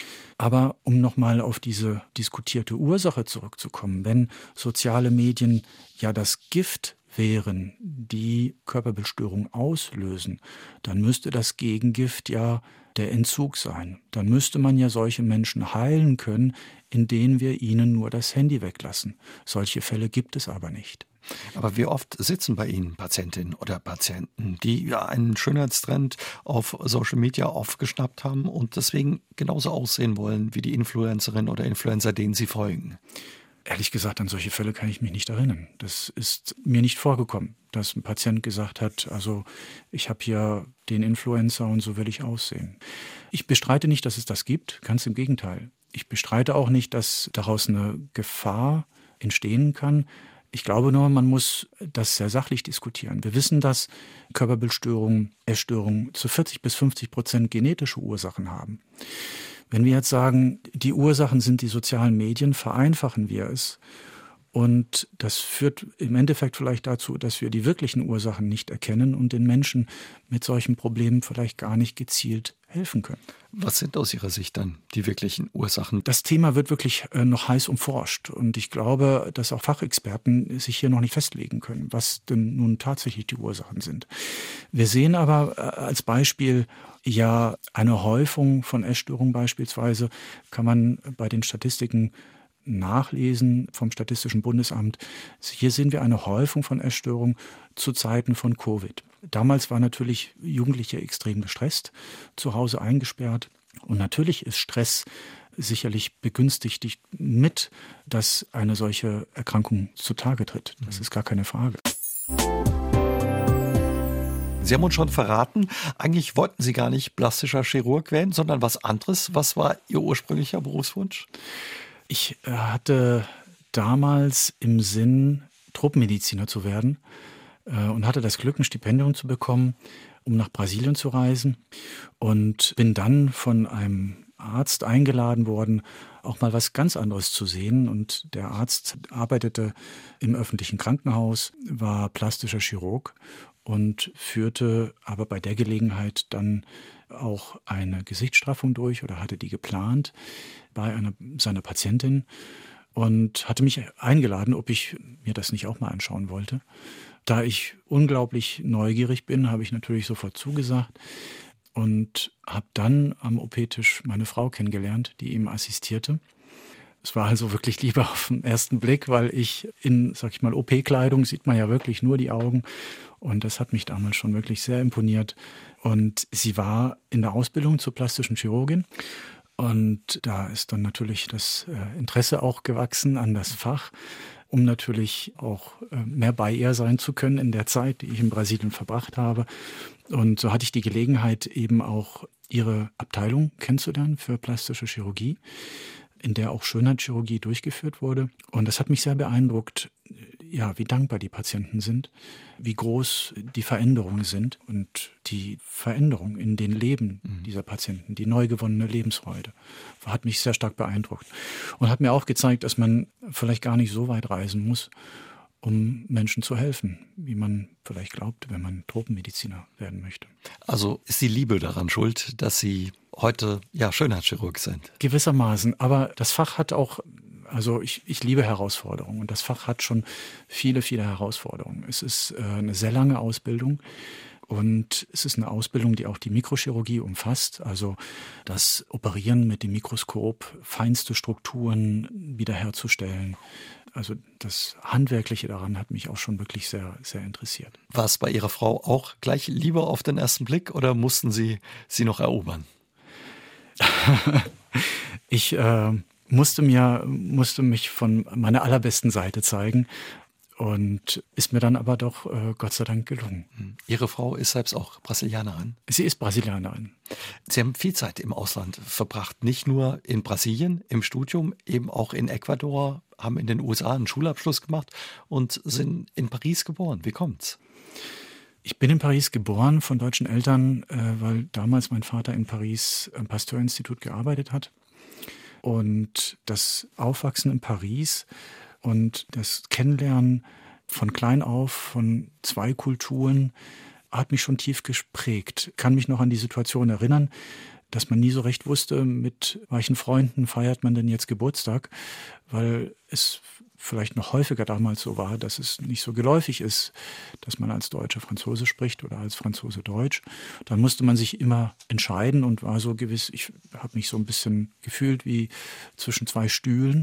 Aber um nochmal auf diese diskutierte Ursache zurückzukommen, wenn soziale Medien ja das Gift wären, die Körperbildstörungen auslösen, dann müsste das Gegengift ja der Entzug sein. Dann müsste man ja solche Menschen heilen können, indem wir ihnen nur das Handy weglassen. Solche Fälle gibt es aber nicht. Aber wie oft sitzen bei Ihnen Patientinnen oder Patienten, die ja einen Schönheitstrend auf Social Media aufgeschnappt haben und deswegen genauso aussehen wollen wie die Influencerin oder Influencer, denen sie folgen? Ehrlich gesagt, an solche Fälle kann ich mich nicht erinnern. Das ist mir nicht vorgekommen, dass ein Patient gesagt hat, also ich habe hier den Influencer und so will ich aussehen. Ich bestreite nicht, dass es das gibt, ganz im Gegenteil. Ich bestreite auch nicht, dass daraus eine Gefahr entstehen kann. Ich glaube nur, man muss das sehr sachlich diskutieren. Wir wissen, dass Körperbildstörungen, Essstörungen zu vierzig bis fünfzig Prozent genetische Ursachen haben. Wenn wir jetzt sagen, die Ursachen sind die sozialen Medien, vereinfachen wir es. Und das führt im Endeffekt vielleicht dazu, dass wir die wirklichen Ursachen nicht erkennen und den Menschen mit solchen Problemen vielleicht gar nicht gezielt helfen können. Was sind aus Ihrer Sicht dann die wirklichen Ursachen? Das Thema wird wirklich noch heiß umforscht. Und ich glaube, dass auch Fachexperten sich hier noch nicht festlegen können, was denn nun tatsächlich die Ursachen sind. Wir sehen aber als Beispiel ja eine Häufung von Essstörungen beispielsweise, kann man bei den Statistiken nachlesen vom Statistischen Bundesamt. Hier sehen wir eine Häufung von Essstörungen zu Zeiten von Covid. Damals waren natürlich Jugendliche extrem gestresst, zu Hause eingesperrt. Und natürlich ist Stress sicherlich begünstigt mit, dass eine solche Erkrankung zutage tritt. Das ist gar keine Frage. Sie haben uns schon verraten, eigentlich wollten Sie gar nicht plastischer Chirurg werden, sondern was anderes. Was war Ihr ursprünglicher Berufswunsch? Ich hatte damals im Sinn, Truppenmediziner zu werden äh, und hatte das Glück, ein Stipendium zu bekommen, um nach Brasilien zu reisen. Und bin dann von einem Arzt eingeladen worden, auch mal was ganz anderes zu sehen. Und der Arzt arbeitete im öffentlichen Krankenhaus, war plastischer Chirurg und führte aber bei der Gelegenheit dann auch eine Gesichtsstraffung durch oder hatte die geplant bei einer seiner Patientin und hatte mich eingeladen, ob ich mir das nicht auch mal anschauen wollte. Da ich unglaublich neugierig bin, habe ich natürlich sofort zugesagt und habe dann am O P-Tisch meine Frau kennengelernt, die ihm assistierte. Es war also wirklich Liebe auf den ersten Blick, weil ich in, sag ich mal, O P-Kleidung sieht man ja wirklich nur die Augen. Und das hat mich damals schon wirklich sehr imponiert. Und sie war in der Ausbildung zur plastischen Chirurgin. Und da ist dann natürlich das Interesse auch gewachsen an das Fach, um natürlich auch mehr bei ihr sein zu können in der Zeit, die ich in Brasilien verbracht habe. Und so hatte ich die Gelegenheit, eben auch ihre Abteilung kennenzulernen für plastische Chirurgie, in der auch Schönheitschirurgie durchgeführt wurde. Und das hat mich sehr beeindruckt, ja, wie dankbar die Patienten sind, wie groß die Veränderungen sind und die Veränderung in den Leben dieser Patienten, die neu gewonnene Lebensfreude, hat mich sehr stark beeindruckt und hat mir auch gezeigt, dass man vielleicht gar nicht so weit reisen muss, um Menschen zu helfen, wie man vielleicht glaubt, wenn man Tropenmediziner werden möchte. Also ist die Liebe daran schuld, dass Sie heute ja Schönheitschirurg sind? Gewissermaßen, aber das Fach hat auch, also ich, ich liebe Herausforderungen und das Fach hat schon viele, viele Herausforderungen. Es ist äh, eine sehr lange Ausbildung. Und es ist eine Ausbildung, die auch die Mikrochirurgie umfasst, also das Operieren mit dem Mikroskop, feinste Strukturen wiederherzustellen. Also das Handwerkliche daran hat mich auch schon wirklich sehr, sehr interessiert. War es bei Ihrer Frau auch gleich Liebe auf den ersten Blick oder mussten Sie sie noch erobern? ich äh, musste mir, musste mich von meiner allerbesten Seite zeigen. Und ist mir dann aber doch äh, Gott sei Dank gelungen. Ihre Frau ist selbst auch Brasilianerin? Sie ist Brasilianerin. Sie haben viel Zeit im Ausland verbracht, nicht nur in Brasilien im Studium, eben auch in Ecuador, haben in den U S A einen Schulabschluss gemacht und sind in Paris geboren. Wie kommt's? Ich bin in Paris geboren von deutschen Eltern, äh, weil damals mein Vater in Paris am Pasteur-Institut gearbeitet hat. Und das Aufwachsen in Paris und das Kennenlernen von klein auf von zwei Kulturen hat mich schon tief geprägt. Kann mich noch an die Situation erinnern, dass man nie so recht wusste, mit welchen Freunden feiert man denn jetzt Geburtstag, weil es vielleicht noch häufiger damals so war, dass es nicht so geläufig ist, dass man als Deutscher Französisch spricht oder als Franzose Deutsch. Dann musste man sich immer entscheiden und war so gewiss, ich habe mich so ein bisschen gefühlt wie zwischen zwei Stühlen.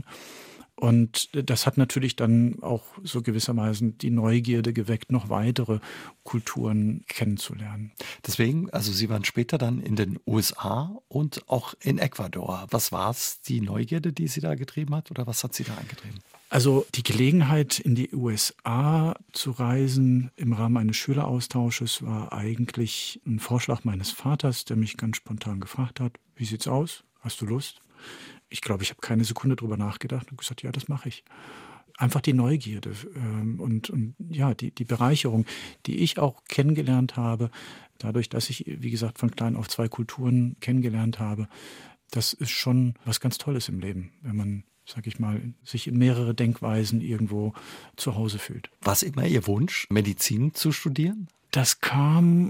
Und das hat natürlich dann auch so gewissermaßen die Neugierde geweckt, noch weitere Kulturen kennenzulernen. Deswegen, also Sie waren später dann in den U S A und auch in Ecuador. Was war es, die Neugierde, die Sie da getrieben hat, oder was hat Sie da angetrieben? Also die Gelegenheit, in die U S A zu reisen im Rahmen eines Schüleraustausches war eigentlich ein Vorschlag meines Vaters, der mich ganz spontan gefragt hat, wie sieht's aus? Hast du Lust? Ich glaube, ich habe keine Sekunde drüber nachgedacht und gesagt, ja, das mache ich. Einfach die Neugierde ähm, und, und ja, die, die Bereicherung, die ich auch kennengelernt habe, dadurch, dass ich, wie gesagt, von klein auf zwei Kulturen kennengelernt habe, das ist schon was ganz Tolles im Leben, wenn man, sag ich mal, sich in mehrere Denkweisen irgendwo zu Hause fühlt. War es immer Ihr Wunsch, Medizin zu studieren? Das kam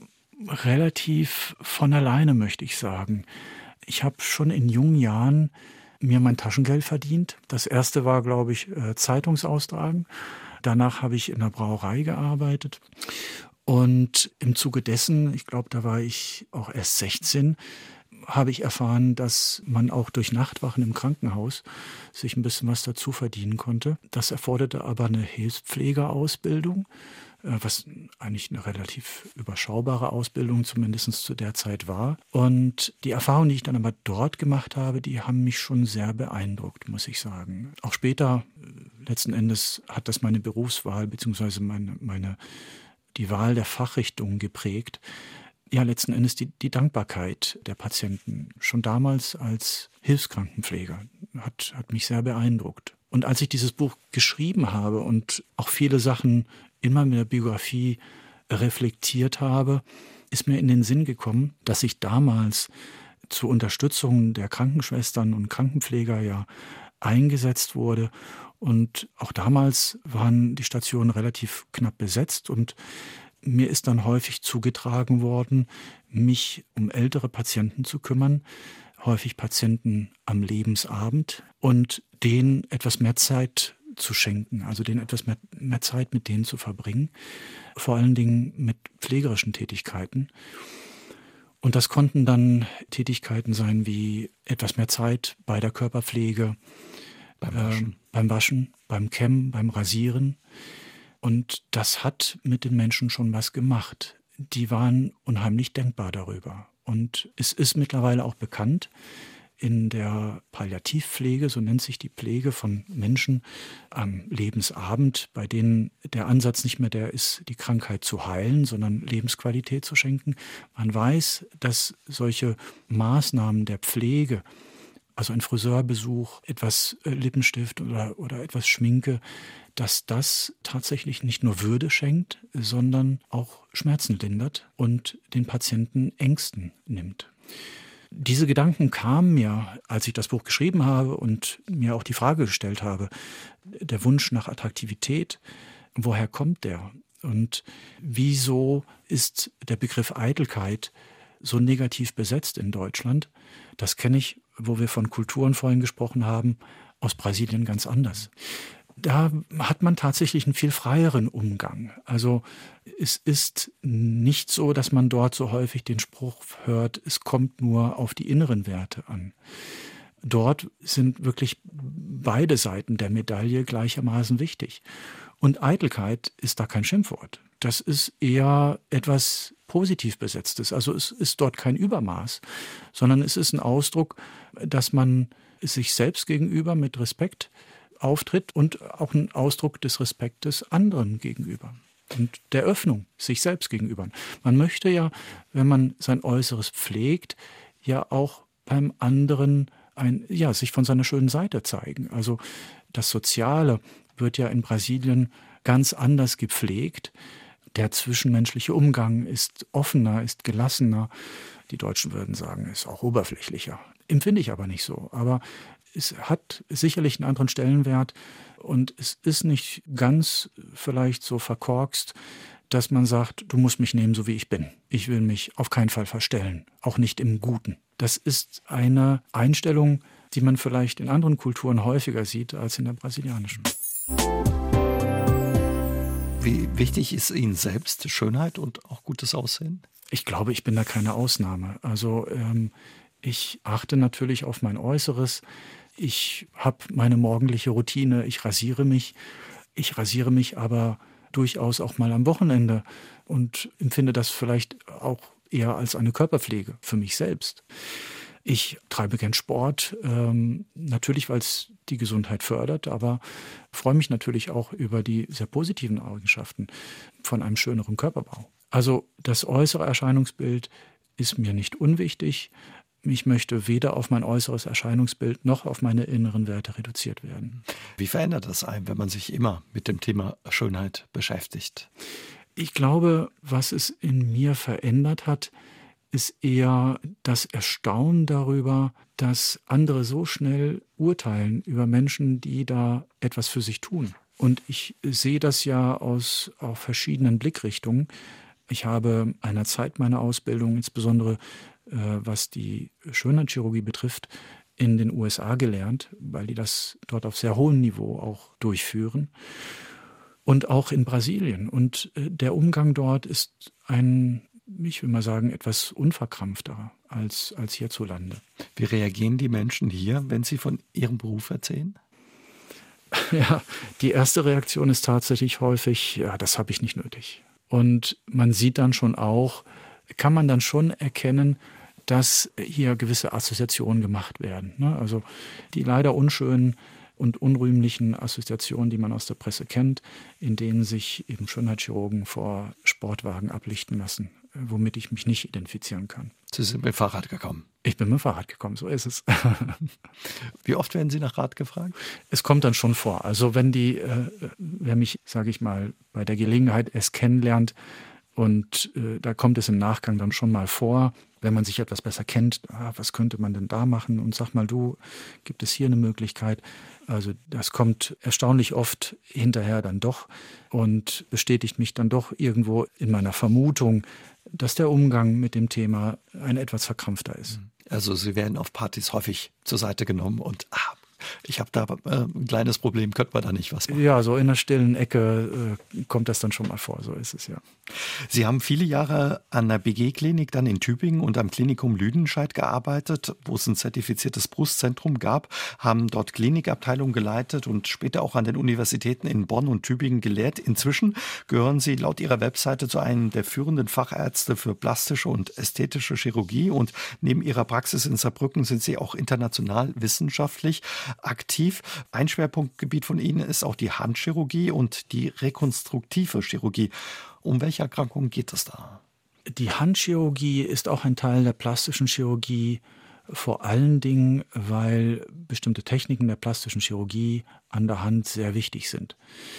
relativ von alleine, möchte ich sagen. Ich habe schon in jungen Jahren mir mein Taschengeld verdient. Das erste war, glaube ich, Zeitungsaustragen. Danach habe ich in der Brauerei gearbeitet. Und im Zuge dessen, ich glaube, da war ich auch erst sechzehn, habe ich erfahren, dass man auch durch Nachtwachen im Krankenhaus sich ein bisschen was dazu verdienen konnte. Das erforderte aber eine Hilfspflegerausbildung, was eigentlich eine relativ überschaubare Ausbildung zumindest zu der Zeit war. Und die Erfahrungen, die ich dann aber dort gemacht habe, die haben mich schon sehr beeindruckt, muss ich sagen. Auch später, letzten Endes, hat das meine Berufswahl bzw. meine, meine, die Wahl der Fachrichtung geprägt. Ja, letzten Endes die, die Dankbarkeit der Patienten, schon damals als Hilfskrankenpfleger, hat, hat mich sehr beeindruckt. Und als ich dieses Buch geschrieben habe und auch viele Sachen in meiner Biografie reflektiert habe, ist mir in den Sinn gekommen, dass ich damals zur Unterstützung der Krankenschwestern und Krankenpfleger ja eingesetzt wurde. Und auch damals waren die Stationen relativ knapp besetzt und mir ist dann häufig zugetragen worden, mich um ältere Patienten zu kümmern, häufig Patienten am Lebensabend und denen etwas mehr Zeit zu schenken, also denen etwas mehr, mehr Zeit mit denen zu verbringen, vor allen Dingen mit pflegerischen Tätigkeiten. Und das konnten dann Tätigkeiten sein wie etwas mehr Zeit bei der Körperpflege, beim Waschen, äh, beim, Waschen, beim Kämmen, beim Rasieren. Und das hat mit den Menschen schon was gemacht. Die waren unheimlich dankbar darüber. Und es ist mittlerweile auch bekannt, in der Palliativpflege, so nennt sich die Pflege von Menschen am Lebensabend, bei denen der Ansatz nicht mehr der ist, die Krankheit zu heilen, sondern Lebensqualität zu schenken. Man weiß, dass solche Maßnahmen der Pflege, also ein Friseurbesuch, etwas Lippenstift oder, oder etwas Schminke, dass das tatsächlich nicht nur Würde schenkt, sondern auch Schmerzen lindert und den Patienten Ängsten nimmt. Diese Gedanken kamen mir, als ich das Buch geschrieben habe und mir auch die Frage gestellt habe, der Wunsch nach Attraktivität, woher kommt der? Und wieso ist der Begriff Eitelkeit so negativ besetzt in Deutschland? Das kenne ich, wo wir von Kulturen vorhin gesprochen haben, aus Brasilien ganz anders. Da hat man tatsächlich einen viel freieren Umgang. Also es ist nicht so, dass man dort so häufig den Spruch hört, es kommt nur auf die inneren Werte an. Dort sind wirklich beide Seiten der Medaille gleichermaßen wichtig. Und Eitelkeit ist da kein Schimpfwort. Das ist eher etwas positiv Besetztes. Also es ist dort kein Übermaß, sondern es ist ein Ausdruck, dass man sich selbst gegenüber mit Respekt auftritt und auch ein Ausdruck des Respektes anderen gegenüber und der Öffnung sich selbst gegenüber. Man möchte ja, wenn man sein Äußeres pflegt, ja auch beim anderen ein, ja, sich von seiner schönen Seite zeigen. Also das Soziale wird ja in Brasilien ganz anders gepflegt. Der zwischenmenschliche Umgang ist offener, ist gelassener. Die Deutschen würden sagen, ist auch oberflächlicher. Empfinde ich aber nicht so. Aber es hat sicherlich einen anderen Stellenwert und es ist nicht ganz vielleicht so verkorkst, dass man sagt, du musst mich nehmen, so wie ich bin. Ich will mich auf keinen Fall verstellen, auch nicht im Guten. Das ist eine Einstellung, die man vielleicht in anderen Kulturen häufiger sieht als in der brasilianischen. Wie wichtig ist Ihnen selbst Schönheit und auch gutes Aussehen? Ich glaube, ich bin da keine Ausnahme. Also ähm, ich achte natürlich auf mein Äußeres. Ich habe meine morgendliche Routine. Ich rasiere mich. Ich rasiere mich aber durchaus auch mal am Wochenende und empfinde das vielleicht auch eher als eine Körperpflege für mich selbst. Ich treibe gern Sport, ähm, natürlich, weil es die Gesundheit fördert, aber freue mich natürlich auch über die sehr positiven Eigenschaften von einem schöneren Körperbau. Also das äußere Erscheinungsbild ist mir nicht unwichtig. Ich möchte weder auf mein äußeres Erscheinungsbild noch auf meine inneren Werte reduziert werden. Wie verändert das einen, wenn man sich immer mit dem Thema Schönheit beschäftigt? Ich glaube, was es in mir verändert hat, ist eher das Erstaunen darüber, dass andere so schnell urteilen über Menschen, die da etwas für sich tun. Und ich sehe das ja aus auch verschiedenen Blickrichtungen. Ich habe einer Zeit meiner Ausbildung, insbesondere äh, was die Schönheitschirurgie betrifft, in den U S A gelernt, weil die das dort auf sehr hohem Niveau auch durchführen. Und auch in Brasilien. Und äh, der Umgang dort ist ein, ich will mal sagen, etwas unverkrampfter als, als hierzulande. Wie reagieren die Menschen hier, wenn sie von ihrem Beruf erzählen? Ja, die erste Reaktion ist tatsächlich häufig, ja, das habe ich nicht nötig. Und man sieht dann schon auch, kann man dann schon erkennen, dass hier gewisse Assoziationen gemacht werden. Ne? Also die leider unschönen und unrühmlichen Assoziationen, die man aus der Presse kennt, in denen sich eben Schönheitschirurgen vor Sportwagen ablichten lassen, womit ich mich nicht identifizieren kann. Sie sind mit dem Fahrrad gekommen? Ich bin mit dem Fahrrad gekommen, so ist es. Wie oft werden Sie nach Rat gefragt? Es kommt dann schon vor. Also wenn die, äh, wer mich, sage ich mal, bei der Gelegenheit erst kennenlernt und äh, da kommt es im Nachgang dann schon mal vor, wenn man sich etwas besser kennt, ah, was könnte man denn da machen? Und sag mal, du, gibt es hier eine Möglichkeit? Also das kommt erstaunlich oft hinterher dann doch und bestätigt mich dann doch irgendwo in meiner Vermutung, dass der Umgang mit dem Thema ein etwas verkrampfter ist. Also Sie werden auf Partys häufig zur Seite genommen und ah, ich habe da äh, ein kleines Problem, könnte man da nicht was machen? Ja, so in der stillen Ecke äh, kommt das dann schon mal vor, so ist es ja. Sie haben viele Jahre an der B G-Klinik dann in Tübingen und am Klinikum Lüdenscheid gearbeitet, wo es ein zertifiziertes Brustzentrum gab, haben dort Klinikabteilungen geleitet und später auch an den Universitäten in Bonn und Tübingen gelehrt. Inzwischen gehören Sie laut Ihrer Webseite zu einem der führenden Fachärzte für plastische und ästhetische Chirurgie und neben Ihrer Praxis in Saarbrücken sind Sie auch international wissenschaftlich aktiv. Ein Schwerpunktgebiet von Ihnen ist auch die Handchirurgie und die rekonstruktive Chirurgie. Um welche Erkrankungen geht es da? Die Handchirurgie ist auch ein Teil der plastischen Chirurgie, vor allen Dingen, weil bestimmte Techniken der plastischen Chirurgie an der Hand sehr wichtig sind.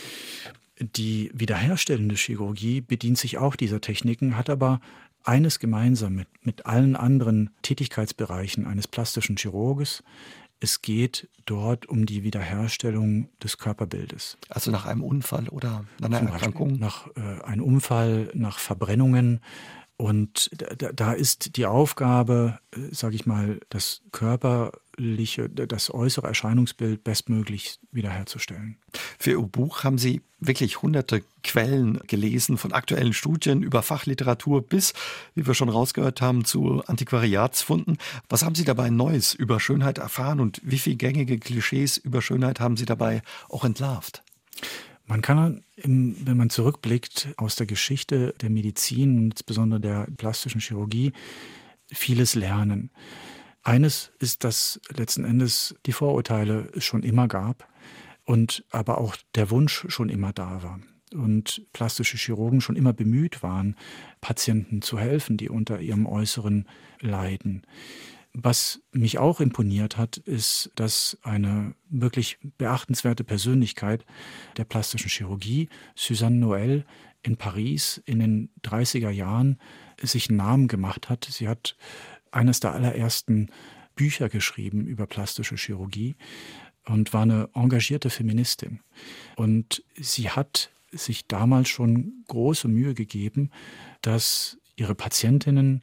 Die wiederherstellende Chirurgie bedient sich auch dieser Techniken, hat aber eines gemeinsam mit, mit allen anderen Tätigkeitsbereichen eines plastischen Chirurges. Es geht dort um die Wiederherstellung des Körperbildes. Also nach einem Unfall oder nach einer Erkrankung? Nach äh, einem Unfall, nach Verbrennungen. Und da, da ist die Aufgabe, äh, sage ich mal, das körperliche, das äußere Erscheinungsbild bestmöglich wiederherzustellen. Für Ihr Buch haben Sie wirklich hunderte Quellen gelesen, von aktuellen Studien über Fachliteratur bis, wie wir schon rausgehört haben, zu Antiquariatsfunden. Was haben Sie dabei Neues über Schönheit erfahren und wie viele gängige Klischees über Schönheit haben Sie dabei auch entlarvt? Man kann, wenn man zurückblickt aus der Geschichte der Medizin, insbesondere der plastischen Chirurgie, vieles lernen. Eines ist, dass letzten Endes die Vorurteile es schon immer gab und aber auch der Wunsch schon immer da war. Und plastische Chirurgen schon immer bemüht waren, Patienten zu helfen, die unter ihrem Äußeren leiden. Was mich auch imponiert hat, ist, dass eine wirklich beachtenswerte Persönlichkeit der plastischen Chirurgie, Suzanne Noël, in Paris in den dreißiger Jahren sich einen Namen gemacht hat. Sie hat eines der allerersten Bücher geschrieben über plastische Chirurgie und war eine engagierte Feministin. Und sie hat sich damals schon große Mühe gegeben, dass ihre Patientinnen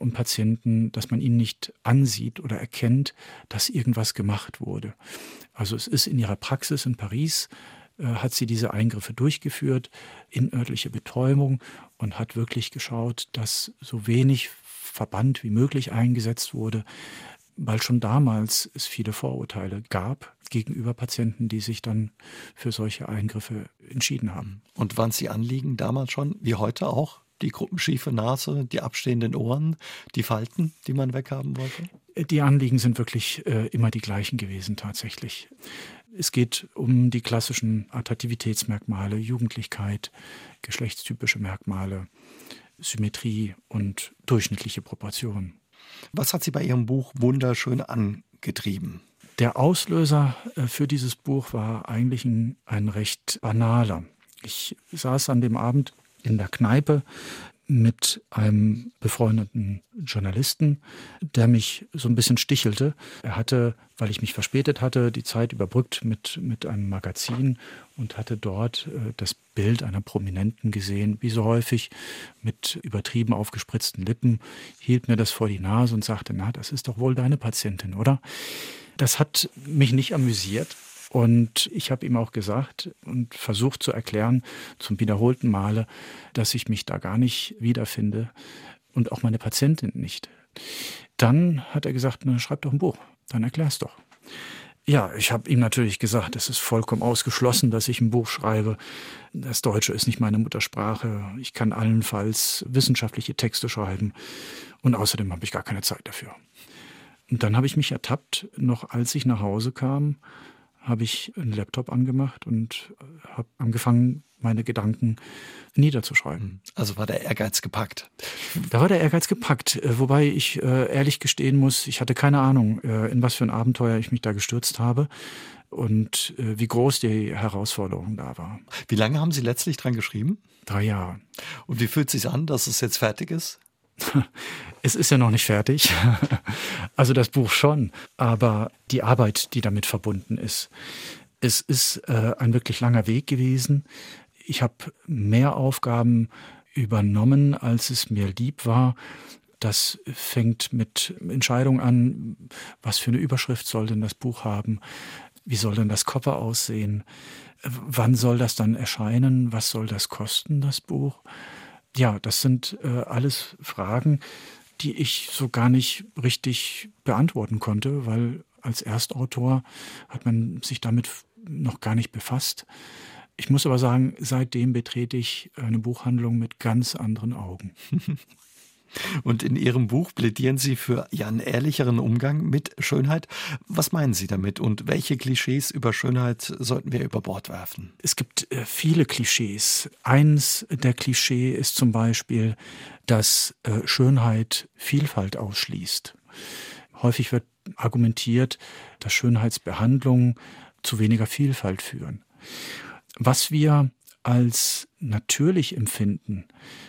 und Patienten, dass man ihnen nicht ansieht oder erkennt, dass irgendwas gemacht wurde. Also es ist in ihrer Praxis in Paris, äh, hat sie diese Eingriffe durchgeführt, inörtliche Betäubung, und hat wirklich geschaut, dass so wenig Verband wie möglich eingesetzt wurde, weil schon damals es viele Vorurteile gab gegenüber Patienten, die sich dann für solche Eingriffe entschieden haben. Und waren es die Anliegen damals schon, wie heute auch? Die gruppenschiefe Nase, die abstehenden Ohren, die Falten, die man weghaben wollte? Die Anliegen sind wirklich äh, immer die gleichen gewesen tatsächlich. Es geht um die klassischen Attraktivitätsmerkmale, Jugendlichkeit, geschlechtstypische Merkmale, Symmetrie und durchschnittliche Proportionen. Was hat Sie bei Ihrem Buch wunderschön angetrieben? Der Auslöser für dieses Buch war eigentlich ein, ein recht banaler. Ich saß an dem Abend in der Kneipe mit einem befreundeten Journalisten, der mich so ein bisschen stichelte. Er hatte, weil ich mich verspätet hatte, die Zeit überbrückt mit, mit einem Magazin und hatte dort äh, das Bild einer Prominenten gesehen, wie so häufig mit übertrieben aufgespritzten Lippen, hielt mir das vor die Nase und sagte, na, das ist doch wohl deine Patientin, oder? Das hat mich nicht amüsiert. Und ich habe ihm auch gesagt und versucht zu erklären, zum wiederholten Male, dass ich mich da gar nicht wiederfinde und auch meine Patientin nicht. Dann hat er gesagt, na, schreib doch ein Buch, dann erklär's doch. Ja, ich habe ihm natürlich gesagt, es ist vollkommen ausgeschlossen, dass ich ein Buch schreibe. Das Deutsche ist nicht meine Muttersprache. Ich kann allenfalls wissenschaftliche Texte schreiben und außerdem habe ich gar keine Zeit dafür. Und dann habe ich mich ertappt, noch als ich nach Hause kam, habe ich einen Laptop angemacht und habe angefangen, meine Gedanken niederzuschreiben. Also war der Ehrgeiz gepackt? Da war der Ehrgeiz gepackt, wobei ich äh, ehrlich gestehen muss, ich hatte keine Ahnung, äh, in was für ein Abenteuer ich mich da gestürzt habe und äh, wie groß die Herausforderung da war. Wie lange haben Sie letztlich dran geschrieben? Drei Jahre. Und wie fühlt es sich an, dass es jetzt fertig ist? Es ist ja noch nicht fertig, also das Buch schon, aber die Arbeit, die damit verbunden ist. Es ist äh, ein wirklich langer Weg gewesen. Ich habe mehr Aufgaben übernommen, als es mir lieb war. Das fängt mit Entscheidungen an, was für eine Überschrift soll denn das Buch haben, wie soll denn das Cover aussehen, wann soll das dann erscheinen, was soll das kosten, das Buch. Ja, das sind äh, alles Fragen, die ich so gar nicht richtig beantworten konnte, weil als Erstautor hat man sich damit noch gar nicht befasst. Ich muss aber sagen, seitdem betrete ich eine Buchhandlung mit ganz anderen Augen. Und in Ihrem Buch plädieren Sie für ja, einen ehrlicheren Umgang mit Schönheit. Was meinen Sie damit und welche Klischees über Schönheit sollten wir über Bord werfen? Es gibt äh, viele Klischees. Eins der Klischee ist zum Beispiel, dass äh, Schönheit Vielfalt ausschließt. Häufig wird argumentiert, dass Schönheitsbehandlungen zu weniger Vielfalt führen. Was wir als natürlich empfinden,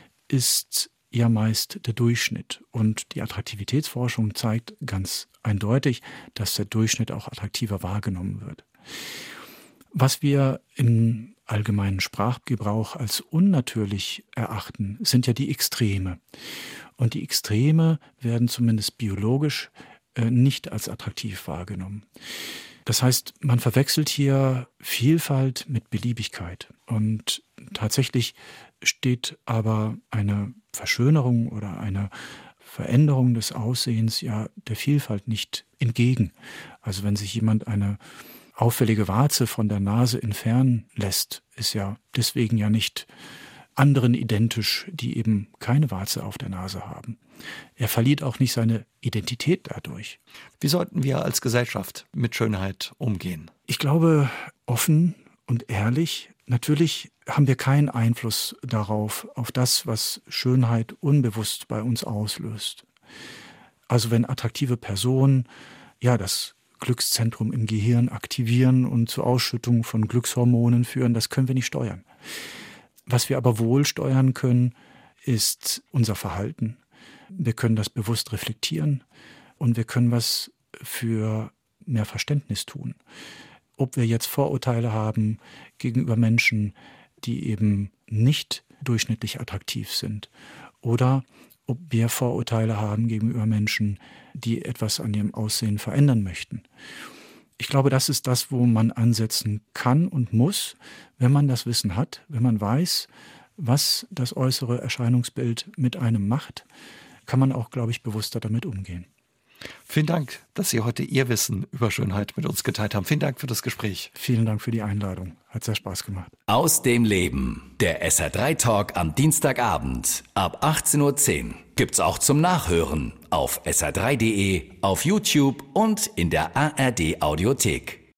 ist ja meist der Durchschnitt. Und die Attraktivitätsforschung zeigt ganz eindeutig, dass der Durchschnitt auch attraktiver wahrgenommen wird. Was wir im allgemeinen Sprachgebrauch als unnatürlich erachten, sind ja die Extreme. Und die Extreme werden zumindest biologisch äh, nicht als attraktiv wahrgenommen. Das heißt, man verwechselt hier Vielfalt mit Beliebigkeit. Und tatsächlich steht aber eine Verschönerung oder eine Veränderung des Aussehens ja der Vielfalt nicht entgegen. Also wenn sich jemand eine auffällige Warze von der Nase entfernen lässt, ist ja deswegen ja nicht anderen identisch, die eben keine Warze auf der Nase haben. Er verliert auch nicht seine Identität dadurch. Wie sollten wir als Gesellschaft mit Schönheit umgehen? Ich glaube, offen und ehrlich. Natürlich haben wir keinen Einfluss darauf, auf das, was Schönheit unbewusst bei uns auslöst. Also wenn attraktive Personen ja das Glückszentrum im Gehirn aktivieren und zur Ausschüttung von Glückshormonen führen, das können wir nicht steuern. Was wir aber wohl steuern können, ist unser Verhalten. Wir können das bewusst reflektieren und wir können was für mehr Verständnis tun. Ob wir jetzt Vorurteile haben gegenüber Menschen, die eben nicht durchschnittlich attraktiv sind, oder ob wir Vorurteile haben gegenüber Menschen, die etwas an ihrem Aussehen verändern möchten. Ich glaube, das ist das, wo man ansetzen kann und muss, wenn man das Wissen hat, wenn man weiß, was das äußere Erscheinungsbild mit einem macht, kann man auch, glaube ich, bewusster damit umgehen. Vielen Dank, dass Sie heute Ihr Wissen über Schönheit mit uns geteilt haben. Vielen Dank für das Gespräch. Vielen Dank für die Einladung. Hat sehr Spaß gemacht. Aus dem Leben. Der S R drei Talk am Dienstagabend ab achtzehn Uhr zehn. Gibt's auch zum Nachhören auf S R drei Punkt de, auf YouTube und in der A R D Audiothek.